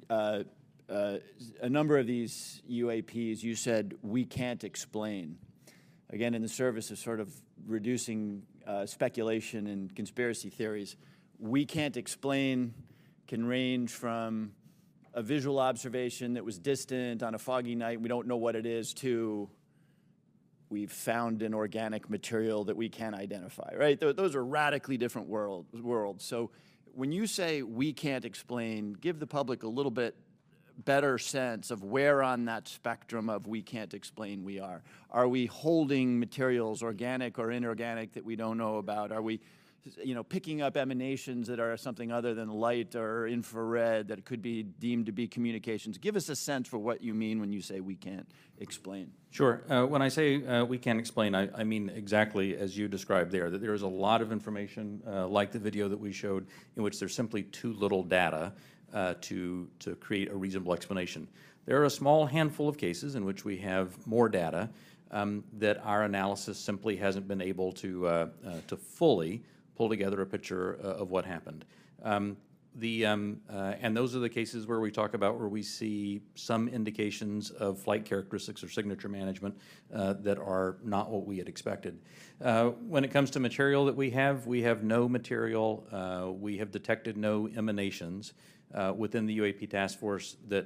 A number of these UAPs, you said, we can't explain. Again, in the service of sort of reducing speculation and conspiracy theories, we can't explain can range from a visual observation that was distant on a foggy night, we don't know what it is, to we've found an organic material that we can't identify, right? Those are radically different worlds. So when you say we can't explain, give the public a little bit better sense of where on that spectrum of we can't explain we are. Are we holding materials, organic or inorganic, that we don't know about? Are we, picking up emanations that are something other than light or infrared that could be deemed to be communications? Give us a sense for what you mean when you say we can't explain. Sure. When I say we can't explain, I mean exactly as you described there, that there is a lot of information, like the video that we showed, in which there's simply too little data to create a reasonable explanation. There are a small handful of cases in which we have more data that our analysis simply hasn't been able to fully pull together a picture of what happened. And those are the cases where we talk about where we see some indications of flight characteristics or signature management that are not what we had expected. When it comes to material that we have no material. We have detected no emanations within the UAP task force that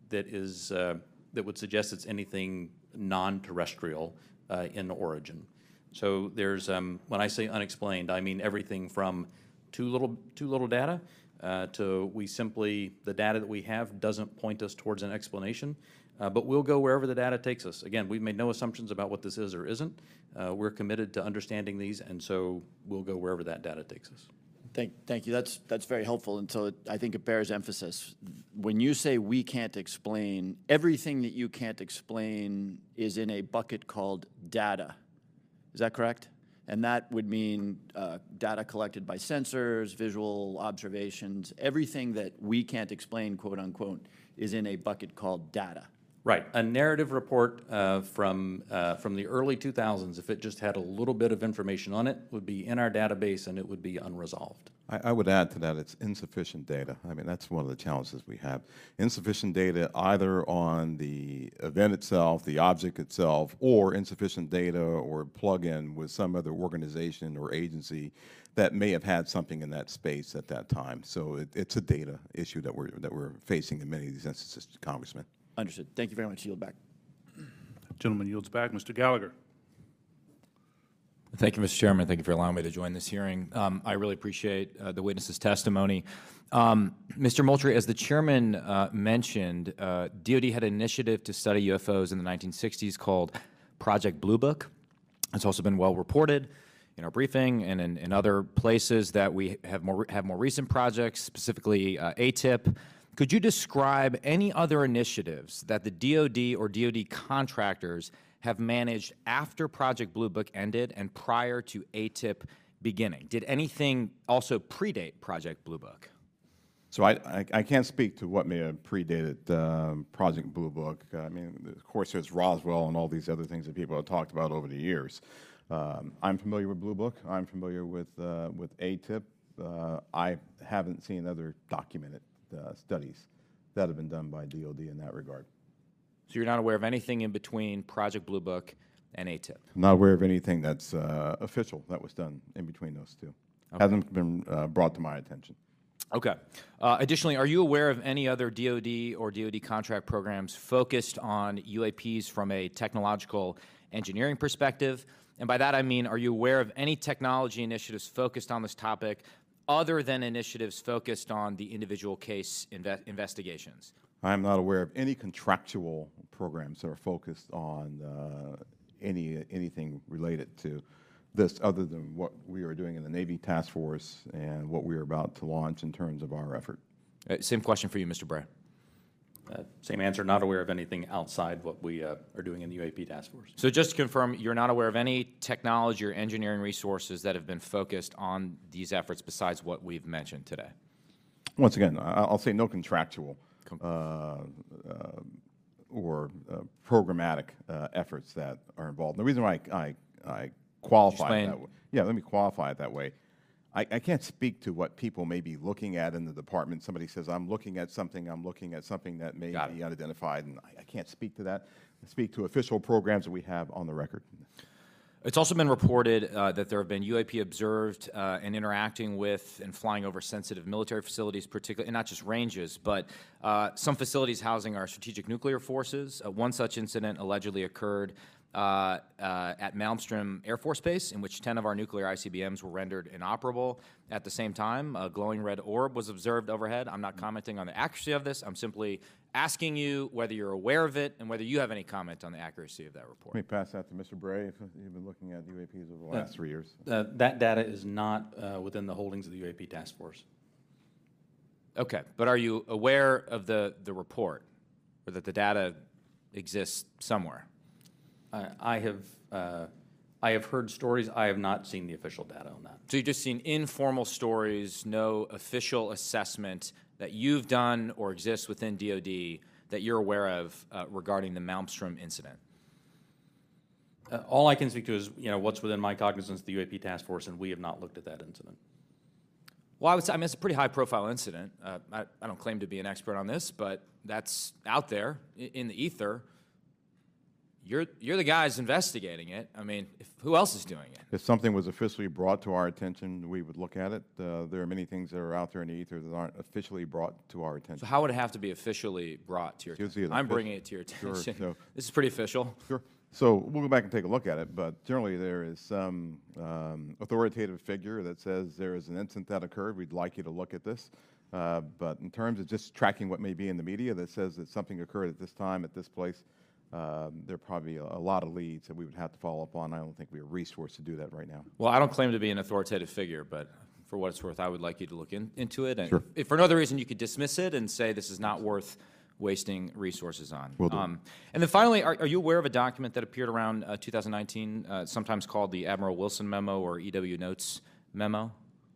would suggest it's anything non-terrestrial in origin. So there's, when I say unexplained, I mean everything from too little data to the data that we have doesn't point us towards an explanation, but we'll go wherever the data takes us. Again, we've made no assumptions about what this is or isn't. We're committed to understanding these, and so we'll go wherever that data takes us. Thank you. That's very helpful, and so I think it bears emphasis. When you say we can't explain, everything that you can't explain is in a bucket called data. Is that correct? And that would mean data collected by sensors, visual observations, everything that we can't explain, quote unquote, is in a bucket called data. Right. A narrative report from the early 2000s, if it just had a little bit of information on it, would be in our database and it would be unresolved. I would add to that, it's insufficient data. I mean, that's one of the challenges we have. Insufficient data either on the event itself, the object itself, or insufficient data or plug-in with some other organization or agency that may have had something in that space at that time. So it's a data issue that we're facing in many of these instances, Congressman. Understood. Thank you very much. Yield back. Gentleman yields back. Mr. Gallagher. Thank you, Mr. Chairman. Thank you for allowing me to join this hearing. I really appreciate the witness's testimony. Mr. Moultrie, as the chairman mentioned, DoD had an initiative to study UFOs in the 1960s called Project Blue Book. It's also been well reported in our briefing and in other places that we have more recent projects, specifically ATIP. Could you describe any other initiatives that the DoD or DoD contractors have managed after Project Blue Book ended and prior to ATIP beginning? Did anything also predate Project Blue Book? So I can't speak to what may have predated Project Blue Book. I mean, of course, there's Roswell and all these other things that people have talked about over the years. I'm familiar with Blue Book. I'm familiar with ATIP. I haven't seen other documented studies that have been done by DoD in that regard. So you're not aware of anything in between Project Blue Book and ATIP? I'm not aware of anything that's official that was done in between those two. Okay. Hasn't been brought to my attention. Okay. Additionally, are you aware of any other DoD or DoD contract programs focused on UAPs from a technological engineering perspective? And by that I mean, are you aware of any technology initiatives focused on this topic other than initiatives focused on the individual case investigations? I'm not aware of any contractual programs that are focused on anything related to this other than what we are doing in the Navy Task Force and what we are about to launch in terms of our effort. Same question for you, Mr. Bray. Same answer, not aware of anything outside what we are doing in the UAP Task Force. So just to confirm, you're not aware of any technology or engineering resources that have been focused on these efforts besides what we've mentioned today? Once again, I'll say no contractual or programmatic efforts that are involved. And the reason why I qualify it that way, let me qualify it that way. I can't speak to what people may be looking at in the department. Somebody says, I'm looking at something that may be unidentified, and I can't speak to that. I speak to official programs that we have on the record. It's also been reported that there have been UAP observed and interacting with and flying over sensitive military facilities, particularly, and not just ranges, but some facilities housing our strategic nuclear forces. One such incident allegedly occurred at Malmstrom Air Force Base, in which 10 of our nuclear ICBMs were rendered inoperable. At the same time, a glowing red orb was observed overhead. I'm not commenting on the accuracy of this. I'm simply asking you whether you're aware of it and whether you have any comment on the accuracy of that report. Let me pass that to Mr. Bray, if you've been looking at UAPs over the last 3 years. That data is not within the holdings of the UAP Task Force. Okay, but are you aware of the report, or that the data exists somewhere? I have heard stories. I have not seen the official data on that. So you've just seen informal stories, no official assessment that you've done or exists within DoD that you're aware of regarding the Malmstrom incident? All I can speak to is what's within my cognizance of the UAP Task Force, and we have not looked at that incident. Well, I would say, it's a pretty high-profile incident. I don't claim to be an expert on this, but that's out there in the ether. You're the guys investigating it. I mean, who else is doing it? If something was officially brought to our attention, we would look at it. There are many things that are out there in the ether that aren't officially brought to our attention. So how would it have to be officially brought to your attention? I'm bringing it to your attention. Sure, this is pretty official. Sure. So we'll go back and take a look at it, but generally there is some authoritative figure that says there is an incident that occurred. We'd like you to look at this. But in terms of just tracking what may be in the media that says that something occurred at this time, at this place, there are probably a lot of leads that we would have to follow up on. I don't think we are resourced to do that right now. Well, I don't claim to be an authoritative figure, but for what it's worth, I would like you to look into it. And Sure. if for no other reason, you could dismiss it and say this is not worth wasting resources on. Will do. And then finally, are you aware of a document that appeared around 2019, sometimes called the Admiral Wilson Memo or EW Notes Memo?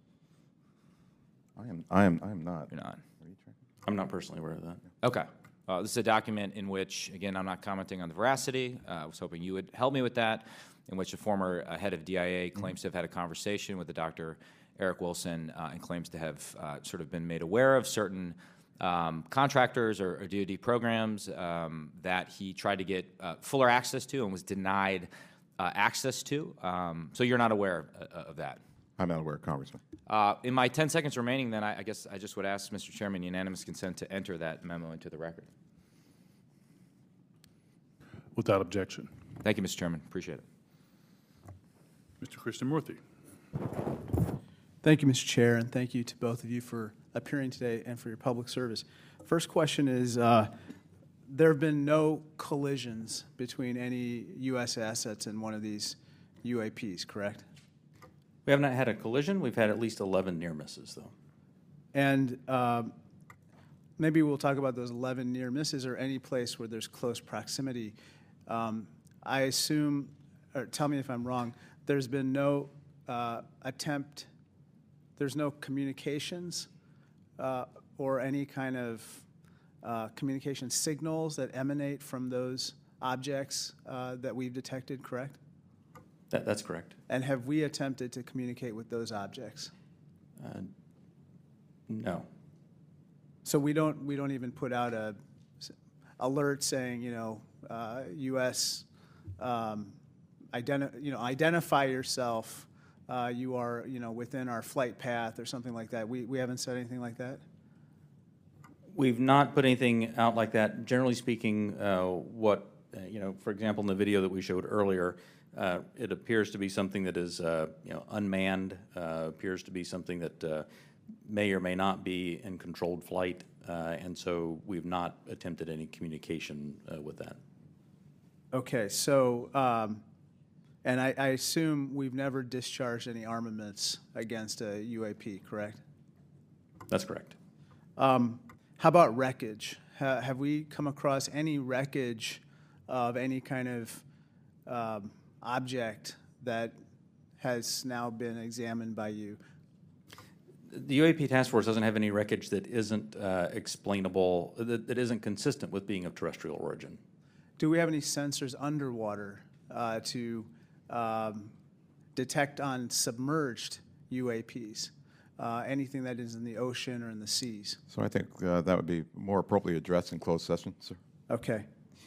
I am not. You're not. I'm not personally aware of that. Okay. This is a document in which, again, I'm not commenting on the veracity. I was hoping you would help me with that, in which a former head of DIA claims to have had a conversation with the Dr. Eric Wilson and claims to have sort of been made aware of certain contractors or DoD programs that he tried to get fuller access to and was denied access to. So you're not aware of that? I'm not aware, Congressman. In my 10 seconds remaining, then, I guess I just would ask, Mr. Chairman, unanimous consent to enter that memo into the record. Without objection. Thank you, Mr. Chairman. Appreciate it. Mr. Krishnamurthy. Thank you, Mr. Chair, and thank you to both of you for appearing today and for your public service. First question is, there have been no collisions between any U.S. assets in one of these UAPs, correct? We have not had a collision. We've had at least 11 near misses, though. And maybe we'll talk about those 11 near misses or any place where there's close proximity. I assume, or tell me if I'm wrong, there's been no attempt, there's no communications or any kind of communication signals that emanate from those objects that we've detected, correct? That's correct. And have we attempted to communicate with those objects? No. So we don't even put out a alert saying, U.S. Identify yourself. You are, within our flight path or something like that. We haven't said anything like that. We've not put anything out like that. Generally speaking, for example, in the video that we showed earlier, it appears to be something that is, unmanned. Appears to be something that may or may not be in controlled flight, and so we've not attempted any communication with that. Okay, so, and I assume we've never discharged any armaments against a UAP, correct? That's correct. How about wreckage? Have we come across any wreckage of any kind of object that has now been examined by you? The UAP task force doesn't have any wreckage that isn't explainable, that isn't consistent with being of terrestrial origin. Do we have any sensors underwater to detect on submerged UAPs? Anything that is in the ocean or in the seas? So I think that would be more appropriately addressed in closed session, sir. Okay.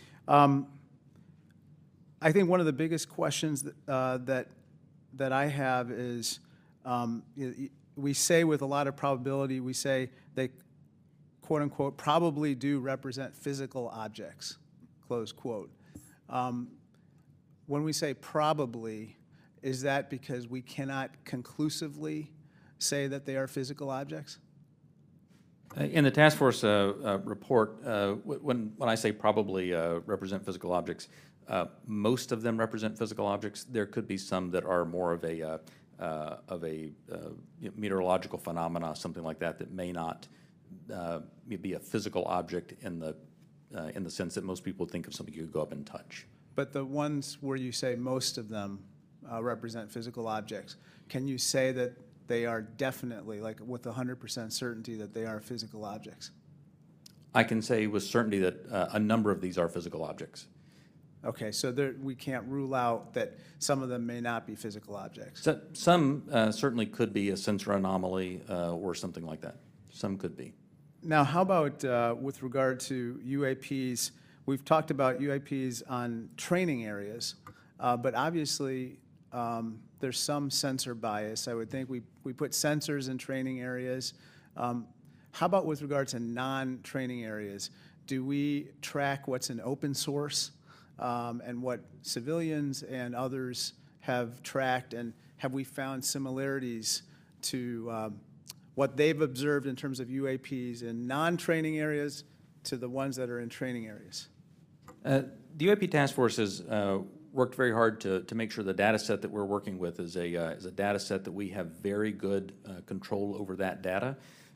I think one of the biggest questions that I have is, we say with a lot of probability, we say they, quote unquote, probably do represent physical objects, close quote. When we say probably, is that because we cannot conclusively say that they are physical objects? In the task force report, when I say probably represent physical objects, most of them represent physical objects. There could be some that are more of a meteorological phenomena, something like that, that may not be a physical object in the sense that most people think of something you could go up and touch. But the ones where you say most of them represent physical objects, can you say that they are definitely, like with 100% certainty, that they are physical objects? I can say with certainty that a number of these are physical objects. Okay, so we can't rule out that some of them may not be physical objects. So, some certainly could be a sensor anomaly or something like that. Some could be. Now, how about with regard to UAPs? We've talked about UAPs on training areas, but obviously there's some sensor bias. I would think we put sensors in training areas. How about with regard to non-training areas? Do we track what's in open source and what civilians and others have tracked, and have we found similarities to what they've observed in terms of UAPs in non-training areas to the ones that are in training areas? The UAP task force has worked very hard to make sure the data set that we're working with is a data set that we have very good control over that data.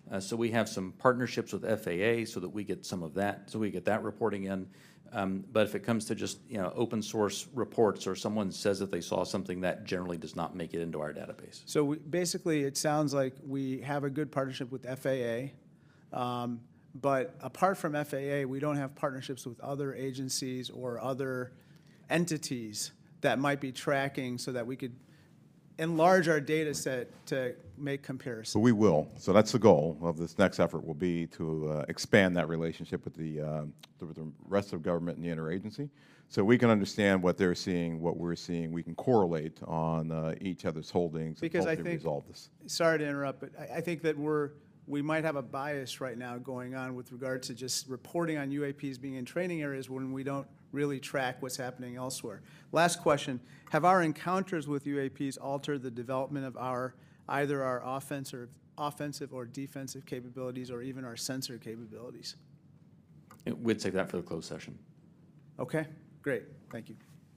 So we have some partnerships with FAA so that we get some of that, so we get that reporting in. But if it comes to just, open source reports or someone says that they saw something, that generally does not make it into our database. So basically, it sounds like we have a good partnership with FAA. But apart from FAA, we don't have partnerships with other agencies or other entities that might be tracking so that we could enlarge our data set to make comparisons. So we will. So that's the goal of this next effort, will be to expand that relationship with the rest of government and the interagency, so we can understand what they're seeing, what we're seeing. We can correlate on each other's holdings Because and I hopefully think, resolve this. sorry to interrupt, but I think that we might have a bias right now going on with regard to just reporting on UAPs being in training areas when we don't really track what's happening elsewhere. Last question, have our encounters with UAPs altered the development of either our offensive or defensive capabilities or even our sensor capabilities? We'd save that for the closed session. Okay, great, thank you.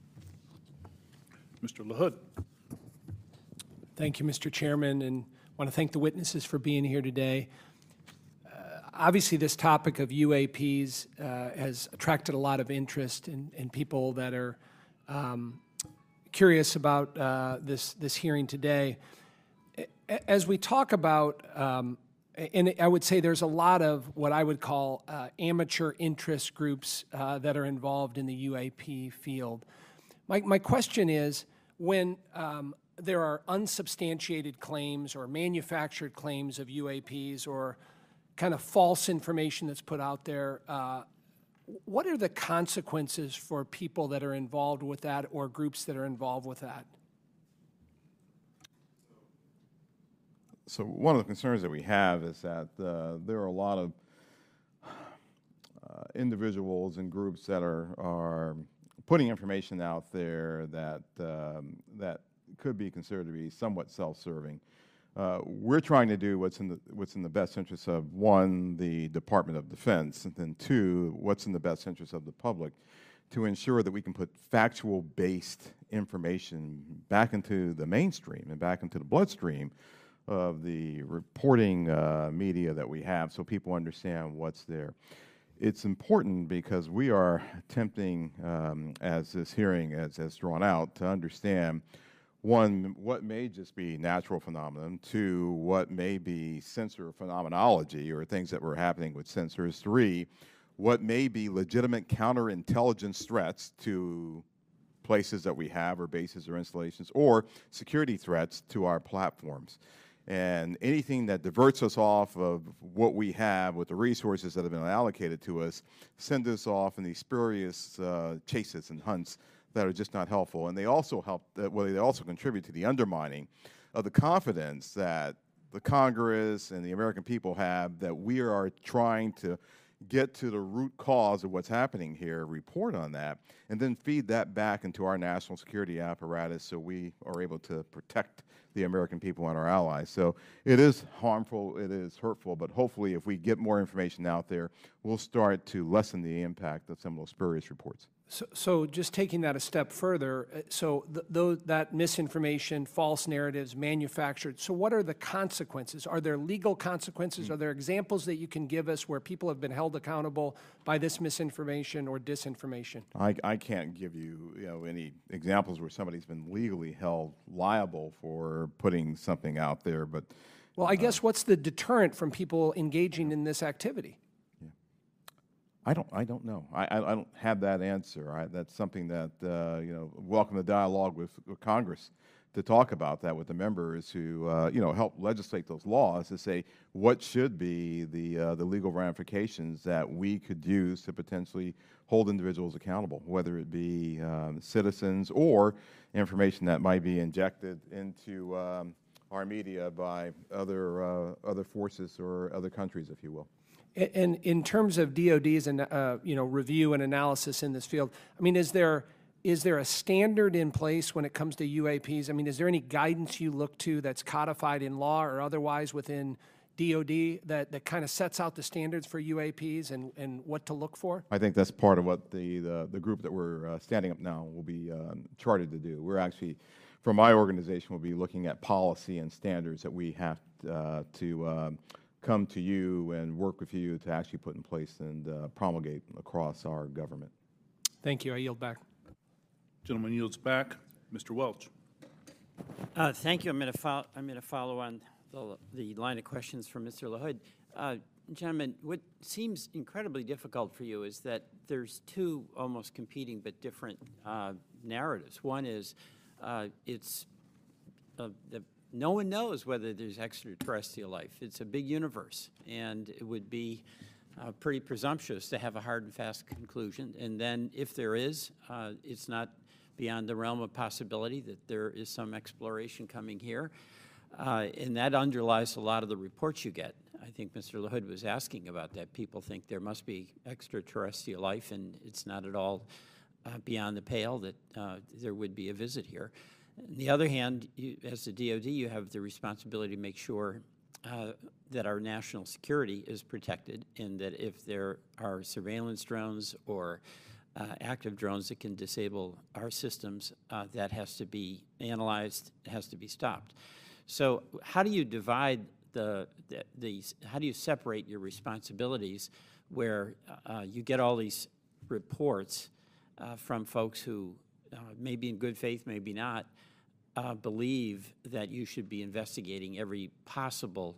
Mr. LaHood. Thank you, Mr. Chairman, and want to thank the witnesses for being here today. Obviously, this topic of UAPs has attracted a lot of interest in people that are curious about this hearing today. As we talk about, and I would say there's a lot of what I would call amateur interest groups that are involved in the UAP field. My question is, when there are unsubstantiated claims or manufactured claims of UAPs or kind of false information that's put out there, what are the consequences for people that are involved with that or groups that are involved with that? So one of the concerns that we have is that there are a lot of individuals and groups that are putting information out there that could be considered to be somewhat self-serving. We're trying to do what's in the best interest of, one, the Department of Defense, and then two, what's in the best interest of the public, to ensure that we can put factual-based information back into the mainstream and back into the bloodstream of the reporting media that we have, so people understand what's there. It's important because we are attempting, as this hearing has drawn out, to understand, one, what may just be natural phenomenon, two, what may be sensor phenomenology or things that were happening with sensors, three, what may be legitimate counterintelligence threats to places that we have or bases or installations, or security threats to our platforms. And anything that diverts us off of what we have with the resources that have been allocated to us, send us off in these spurious chases and hunts that are just not helpful. And they also they also contribute to the undermining of the confidence that the Congress and the American people have that we are trying to get to the root cause of what's happening here, report on that, and then feed that back into our national security apparatus so we are able to protect the American people and our allies. So it is harmful, it is hurtful, but hopefully if we get more information out there, we'll start to lessen the impact of some of those spurious reports. So just taking that a step further, so that misinformation, false narratives, manufactured, so what are the consequences? Are there legal consequences? Are there examples that you can give us where people have been held accountable by this misinformation or disinformation? I can't give you, any examples where somebody's been legally held liable for putting something out there, but... Well, I guess what's the deterrent from people engaging in this activity? I don't know. I don't have that answer. That's something that, welcome the dialogue with Congress to talk about that with the members who, help legislate those laws to say what should be the legal ramifications that we could use to potentially hold individuals accountable, whether it be citizens or information that might be injected into our media by other forces or other countries, if you will. And in terms of DOD's review and analysis in this field, I mean, is there a standard in place when it comes to UAPs? I mean, is there any guidance you look to that's codified in law or otherwise within DOD that kind of sets out the standards for UAPs and what to look for? I think that's part of what the group that we're standing up now will be chartered to do. We're actually, from my organization, we'll be looking at policy and standards that we have to come to you and work with you to actually put in place and promulgate across our government. Thank you. I yield back. Gentleman yields back. Mr. Welch. Thank you. I'm going to follow on the line of questions from Mr. LaHood. Gentlemen, what seems incredibly difficult for you is that there's two almost competing but different narratives. One is no one knows whether there's extraterrestrial life. It's a big universe, and it would be pretty presumptuous to have a hard and fast conclusion. And then if there is, it's not beyond the realm of possibility that there is some exploration coming here. And that underlies a lot of the reports you get. I think Mr. LaHood was asking about that. People think there must be extraterrestrial life, and it's not at all beyond the pale that there would be a visit here. On the other hand, as the DoD, you have the responsibility to make sure that our national security is protected, and that if there are surveillance drones or active drones that can disable our systems, that has to be analyzed, has to be stopped. So how do you divide how do you separate your responsibilities where you get all these reports from folks who maybe in good faith, maybe not, believe that you should be investigating every possible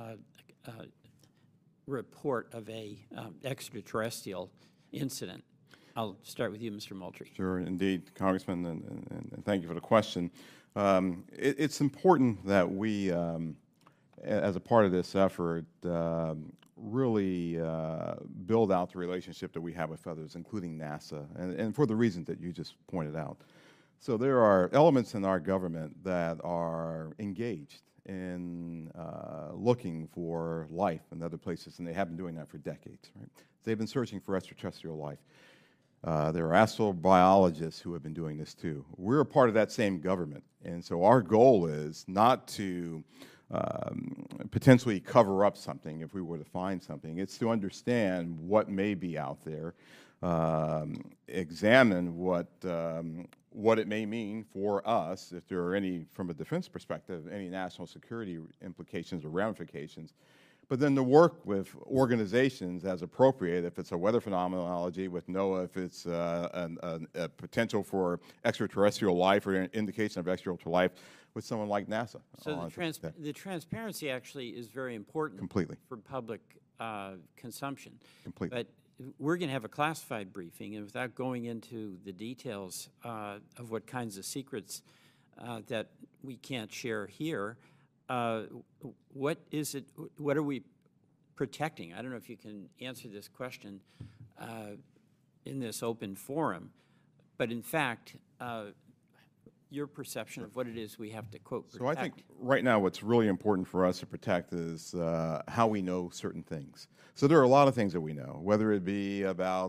report of a extraterrestrial incident? I'll start with you, Mr. Moultrie. Sure, indeed, Congressman, and thank you for the question. It's important that we, as a part of this effort, really build out the relationship that we have with others, including NASA, and for the reasons that you just pointed out. So there are elements in our government that are engaged in looking for life in other places, and they have been doing that for decades. Right? They've been searching for extraterrestrial life. There are astrobiologists who have been doing this too. We're a part of that same government, and so our goal is not to potentially cover up something if we were to find something. It's to understand what may be out there, examine what it may mean for us, if there are any, from a defense perspective, any national security implications or ramifications, but then to work with organizations as appropriate, if it's a weather phenomenology with NOAA, if it's a potential for extraterrestrial life or an indication of extraterrestrial life, with someone like NASA. So the transparency actually is very important. Completely. For public consumption. Completely. But we're going to have a classified briefing, and without going into the details of what kinds of secrets that we can't share here, what is it? What are we protecting? I don't know if you can answer this question in this open forum, but in fact, your perception of what it is we have to, quote, protect. So I think right now what's really important for us to protect is how we know certain things. So there are a lot of things that we know, whether it be about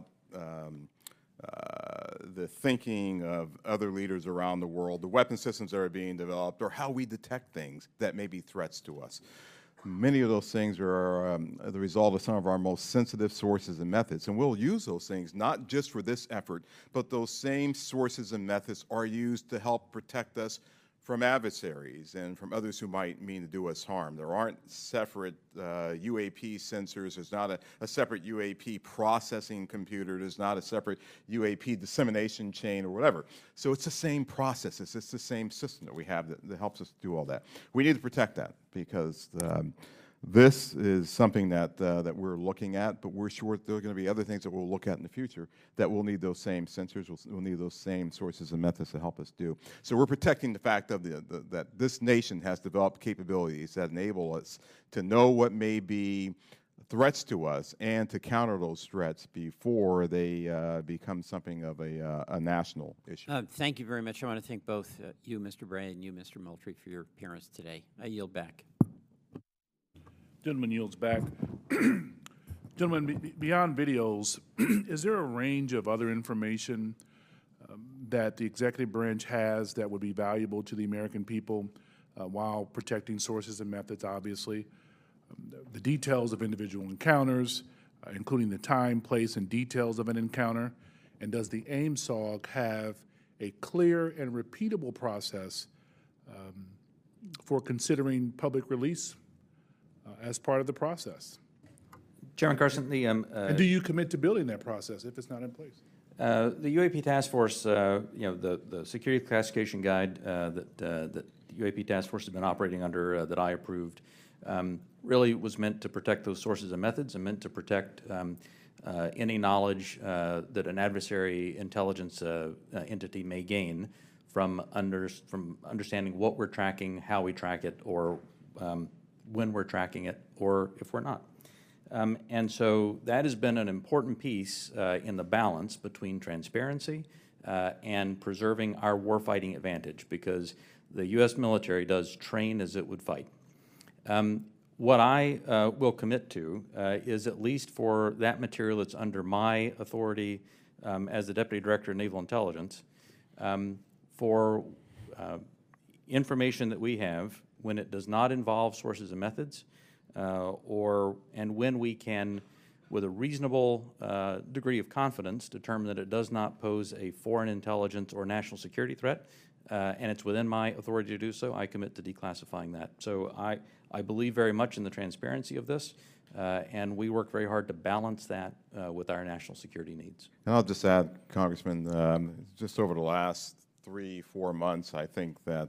the thinking of other leaders around the world, the weapon systems that are being developed, or how we detect things that may be threats to us. Many of those things are the result of some of our most sensitive sources and methods, and we'll use those things not just for this effort, but those same sources and methods are used to help protect us from adversaries and from others who might mean to do us harm. There aren't separate UAP sensors. There's not a separate UAP processing computer. There's not a separate UAP dissemination chain or whatever. So it's the same process. It's the same system that we have that helps us do all that. We need to protect that because this is something that we're looking at, but we're sure there are going to be other things that we'll look at in the future that will need those same sensors, we'll need those same sources and methods to help us do. So we're protecting the fact of that this nation has developed capabilities that enable us to know what may be threats to us and to counter those threats before they become something of a national issue. Thank you very much. I want to thank both you, Mr. Bray, and you, Mr. Moultrie, for your appearance today. I yield back. Gentleman yields back. Gentlemen, beyond videos, is there a range of other information that the executive branch has that would be valuable to the American people while protecting sources and methods, obviously? The details of individual encounters, including the time, place, and details of an encounter. And does the AIMSOG have a clear and repeatable process for considering public release as part of the process? Chairman Carson, And do you commit to building that process if it's not in place? the UAP Task Force, the security classification guide that the UAP Task Force has been operating under that I approved really was meant to protect those sources and methods and meant to protect any knowledge that an adversary intelligence entity may gain from understanding what we're tracking, how we track it, or when we're tracking it, or if we're not. And so that has been an important piece in the balance between transparency and preserving our warfighting advantage, because the U.S. military does train as it would fight. What I will commit to is, at least for that material that's under my authority as the Deputy Director of Naval Intelligence, for information that we have when it does not involve sources and methods, and when we can, with a reasonable degree of confidence, determine that it does not pose a foreign intelligence or national security threat, and it's within my authority to do so, I commit to declassifying that. So I believe very much in the transparency of this, and we work very hard to balance that with our national security needs. And I'll just add, Congressman, just over the last 3-4 months, I think that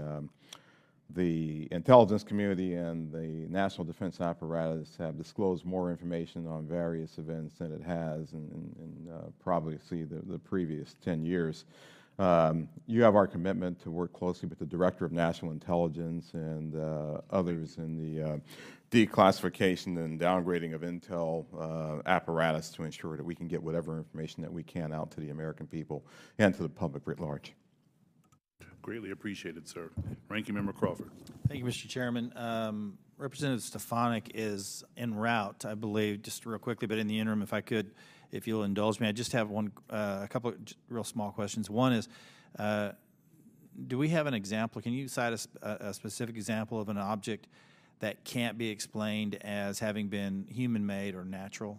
the intelligence community and the national defense apparatus have disclosed more information on various events than it has in probably the previous 10 years. You have our commitment to work closely with the Director of National Intelligence and others in the declassification and downgrading of intel apparatus to ensure that we can get whatever information that we can out to the American people and to the public writ large. Greatly appreciated, sir. Ranking Member Crawford. Thank you, Mr. Chairman. Representative Stefanik is en route, I believe, just real quickly, but in the interim, if I could, if you'll indulge me, I just have a couple of real small questions. One is, do we have an example? Can you cite a specific example of an object that can't be explained as having been human-made or natural?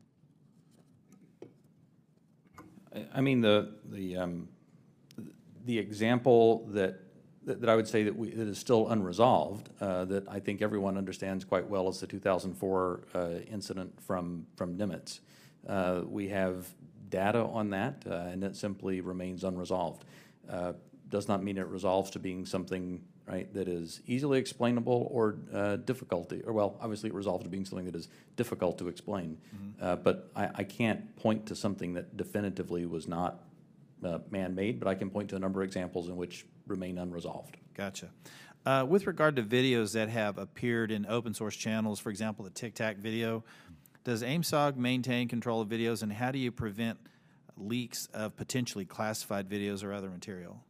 I mean, the example that I would say that is still unresolved, that I think everyone understands quite well, is the 2004 incident from Nimitz. We have data on that, and it simply remains unresolved. Does not mean it resolves to being something, right, that is easily explainable or obviously it resolves to being something that is difficult to explain. Mm-hmm. But I can't point to something that definitively was not man-made, but I can point to a number of examples in which remain unresolved. Gotcha. With regard to videos that have appeared in open source channels, for example, the Tic Tac video, does AIMSOG maintain control of videos, and how do you prevent leaks of potentially classified videos or other material?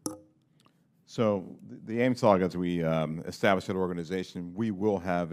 So the AIMSOG, as we establish that organization, we will have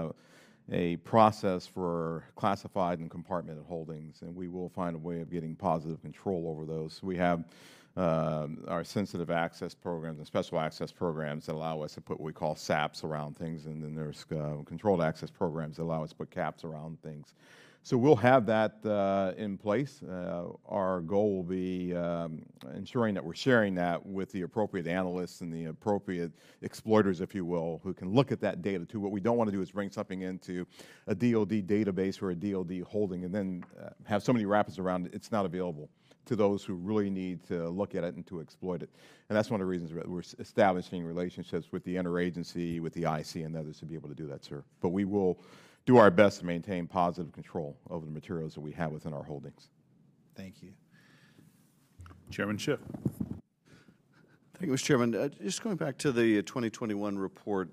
a process for classified and compartmented holdings, and we will find a way of getting positive control over those. We have our sensitive access programs and special access programs that allow us to put what we call SAPs around things, and then there's controlled access programs that allow us to put caps around things. So we'll have that in place. Our goal will be ensuring that we're sharing that with the appropriate analysts and the appropriate exploiters, if you will, who can look at that data too. What we don't want to do is bring something into a DoD database or a DoD holding and then have so many wrappers around it, it's not available to those who really need to look at it and to exploit it. And that's one of the reasons we're establishing relationships with the interagency, with the IC and others to be able to do that, sir. But we will do our best to maintain positive control over the materials that we have within our holdings. Thank you. Chairman Schiff. Thank you, Mr. Chairman. Just going back to the 2021 report,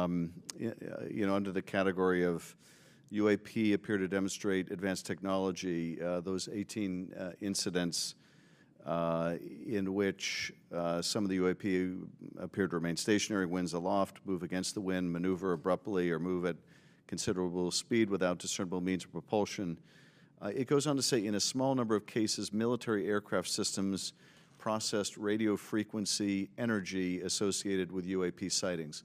under the category of UAP appear to demonstrate advanced technology, those 18 incidents in which some of the UAP appear to remain stationary, winds aloft, move against the wind, maneuver abruptly, or move at considerable speed without discernible means of propulsion. It goes on to say, in a small number of cases, military aircraft systems processed radio frequency energy associated with UAP sightings.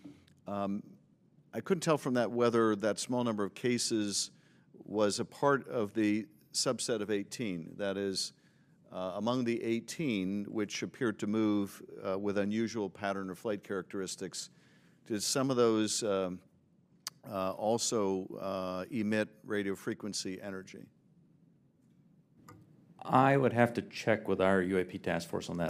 I couldn't tell from that whether that small number of cases was a part of the subset of 18. That is, among the 18 which appeared to move with unusual pattern or flight characteristics, did some of those also emit radio frequency energy? I would have to check with our UAP task force on that.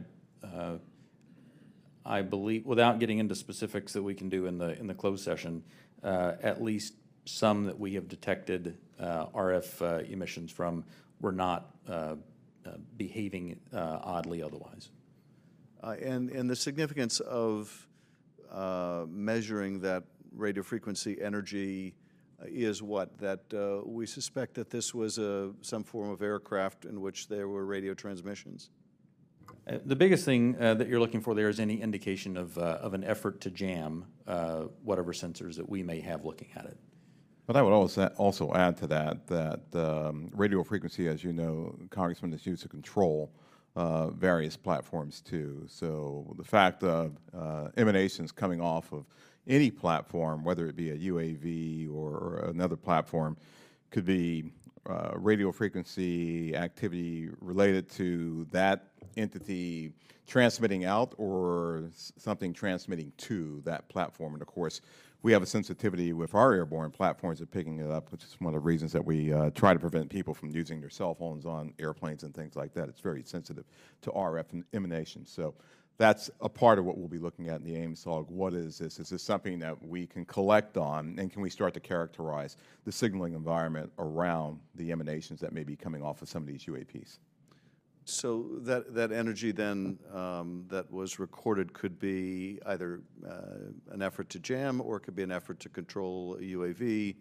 I believe, without getting into specifics that we can do in the closed session, at least some that we have detected RF emissions from were not behaving oddly otherwise. And the significance of measuring that radio frequency energy is what? That we suspect that this was some form of aircraft in which there were radio transmissions? The biggest thing that you're looking for there is any indication of an effort to jam whatever sensors that we may have looking at it. But I would also add to that radio frequency, as you know, Congressman, is used to control various platforms too. So the fact of emanations coming off of any platform, whether it be a UAV or another platform, could be radio frequency activity related to that entity transmitting out or something transmitting to that platform. And of course, we have a sensitivity with our airborne platforms of picking it up, which is one of the reasons that we try to prevent people from using their cell phones on airplanes and things like that. It's very sensitive to RF emanations. So that's a part of what we'll be looking at in the AIMSOG. What is this? Is this something that we can collect on, and can we start to characterize the signaling environment around the emanations that may be coming off of some of these UAPs? So that energy then that was recorded could be either an effort to jam, or it could be an effort to control a UAV,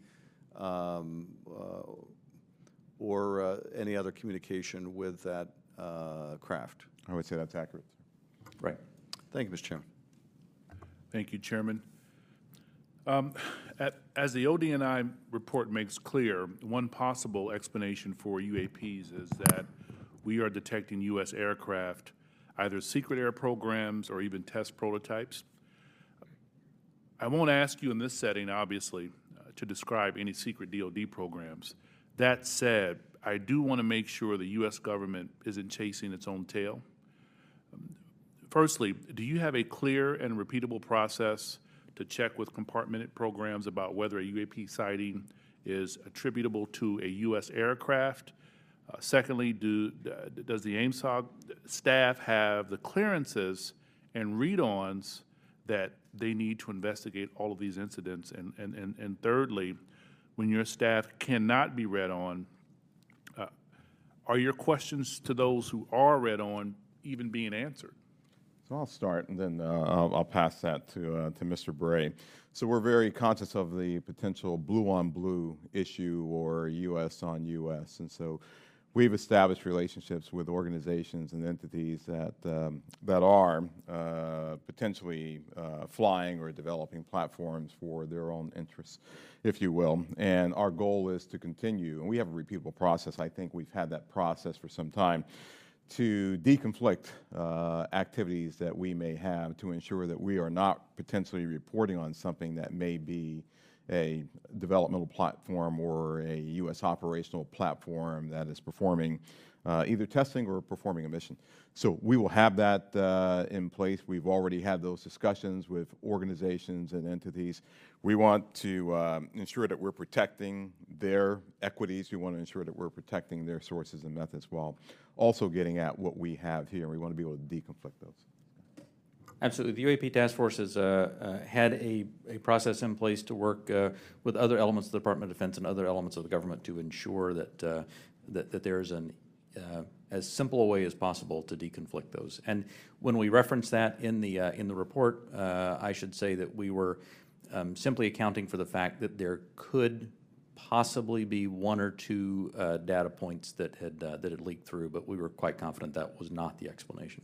or any other communication with that craft. I would say that's accurate. Right. Thank you, Mr. Chairman. Thank you, Chairman. As the ODNI report makes clear, one possible explanation for UAPs is that we are detecting U.S. aircraft, either secret air programs or even test prototypes. I won't ask you in this setting, obviously, to describe any secret DoD programs. That said, I do want to make sure the U.S. government isn't chasing its own tail. Firstly, do you have a clear and repeatable process to check with compartmented programs about whether a UAP sighting is attributable to a U.S. aircraft? Secondly, does the AIMSOG staff have the clearances and read-ons that they need to investigate all of these incidents? And thirdly, when your staff cannot be read on, are your questions to those who are read on even being answered? So I'll start, and then I'll pass that to Mr. Bray. So we're very conscious of the potential blue-on-blue issue or U.S. on U.S., and so we've established relationships with organizations and entities that are potentially flying or developing platforms for their own interests, if you will. And our goal is to continue, and we have a repeatable process. I think we've had that process for some time, to deconflict activities that we may have to ensure that we are not potentially reporting on something that may be a developmental platform or a U.S. operational platform that is performing either testing or performing a mission. So we will have that in place. We've already had those discussions with organizations and entities. We want to ensure that we're protecting their equities. We want to ensure that we're protecting their sources and methods while also getting at what we have here. We want to be able to deconflict those. Absolutely. The UAP Task Force has had a process in place to work with other elements of the Department of Defense and other elements of the government to ensure that that there is an as simple a way as possible to deconflict those. And when we reference that in the report, I should say that we were simply accounting for the fact that there could possibly be one or two data points that had leaked through, but we were quite confident that was not the explanation.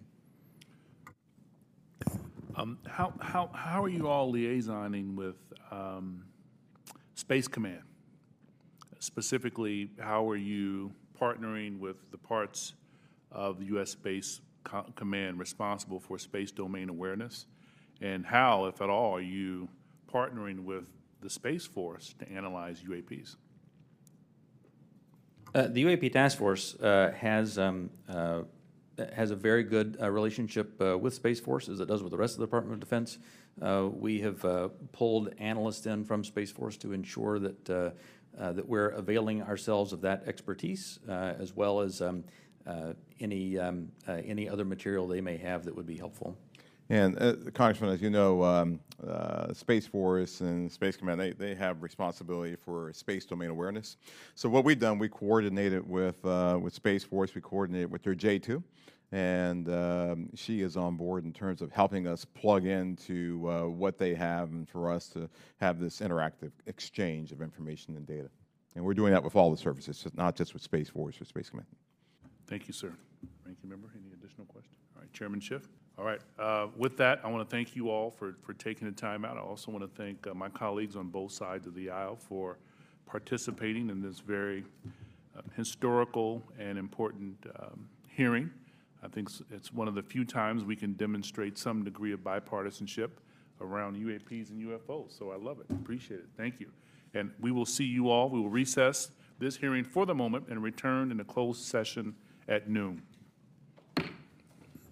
How are you all liaisoning with Space Command? Specifically, how are you partnering with the parts of the U.S. Space Command responsible for space domain awareness? And how, if at all, are you partnering with the Space Force to analyze UAPs? The UAP Task Force has has a very good relationship with Space Force, as it does with the rest of the Department of Defense. We have pulled analysts in from Space Force to ensure that, that we're availing ourselves of that expertise, as well as any other material they may have that would be helpful. And Congressman, as you know, Space Force and Space Command, they have responsibility for space domain awareness. So what we've done, we coordinated with Space Force, we coordinated with their J2, and she is on board in terms of helping us plug into what they have and for us to have this interactive exchange of information and data. And we're doing that with all the services, not just with Space Force or Space Command. Thank you, sir. Ranking member, any additional questions? All right, Chairman Schiff. All right, with that, I want to thank you all for taking the time out. I also want to thank my colleagues on both sides of the aisle for participating in this very historical and important hearing. I think it's one of the few times we can demonstrate some degree of bipartisanship around UAPs and UFOs, so I love it. Appreciate it. Thank you. And we will see you all. We will recess this hearing for the moment and return in a closed session at noon.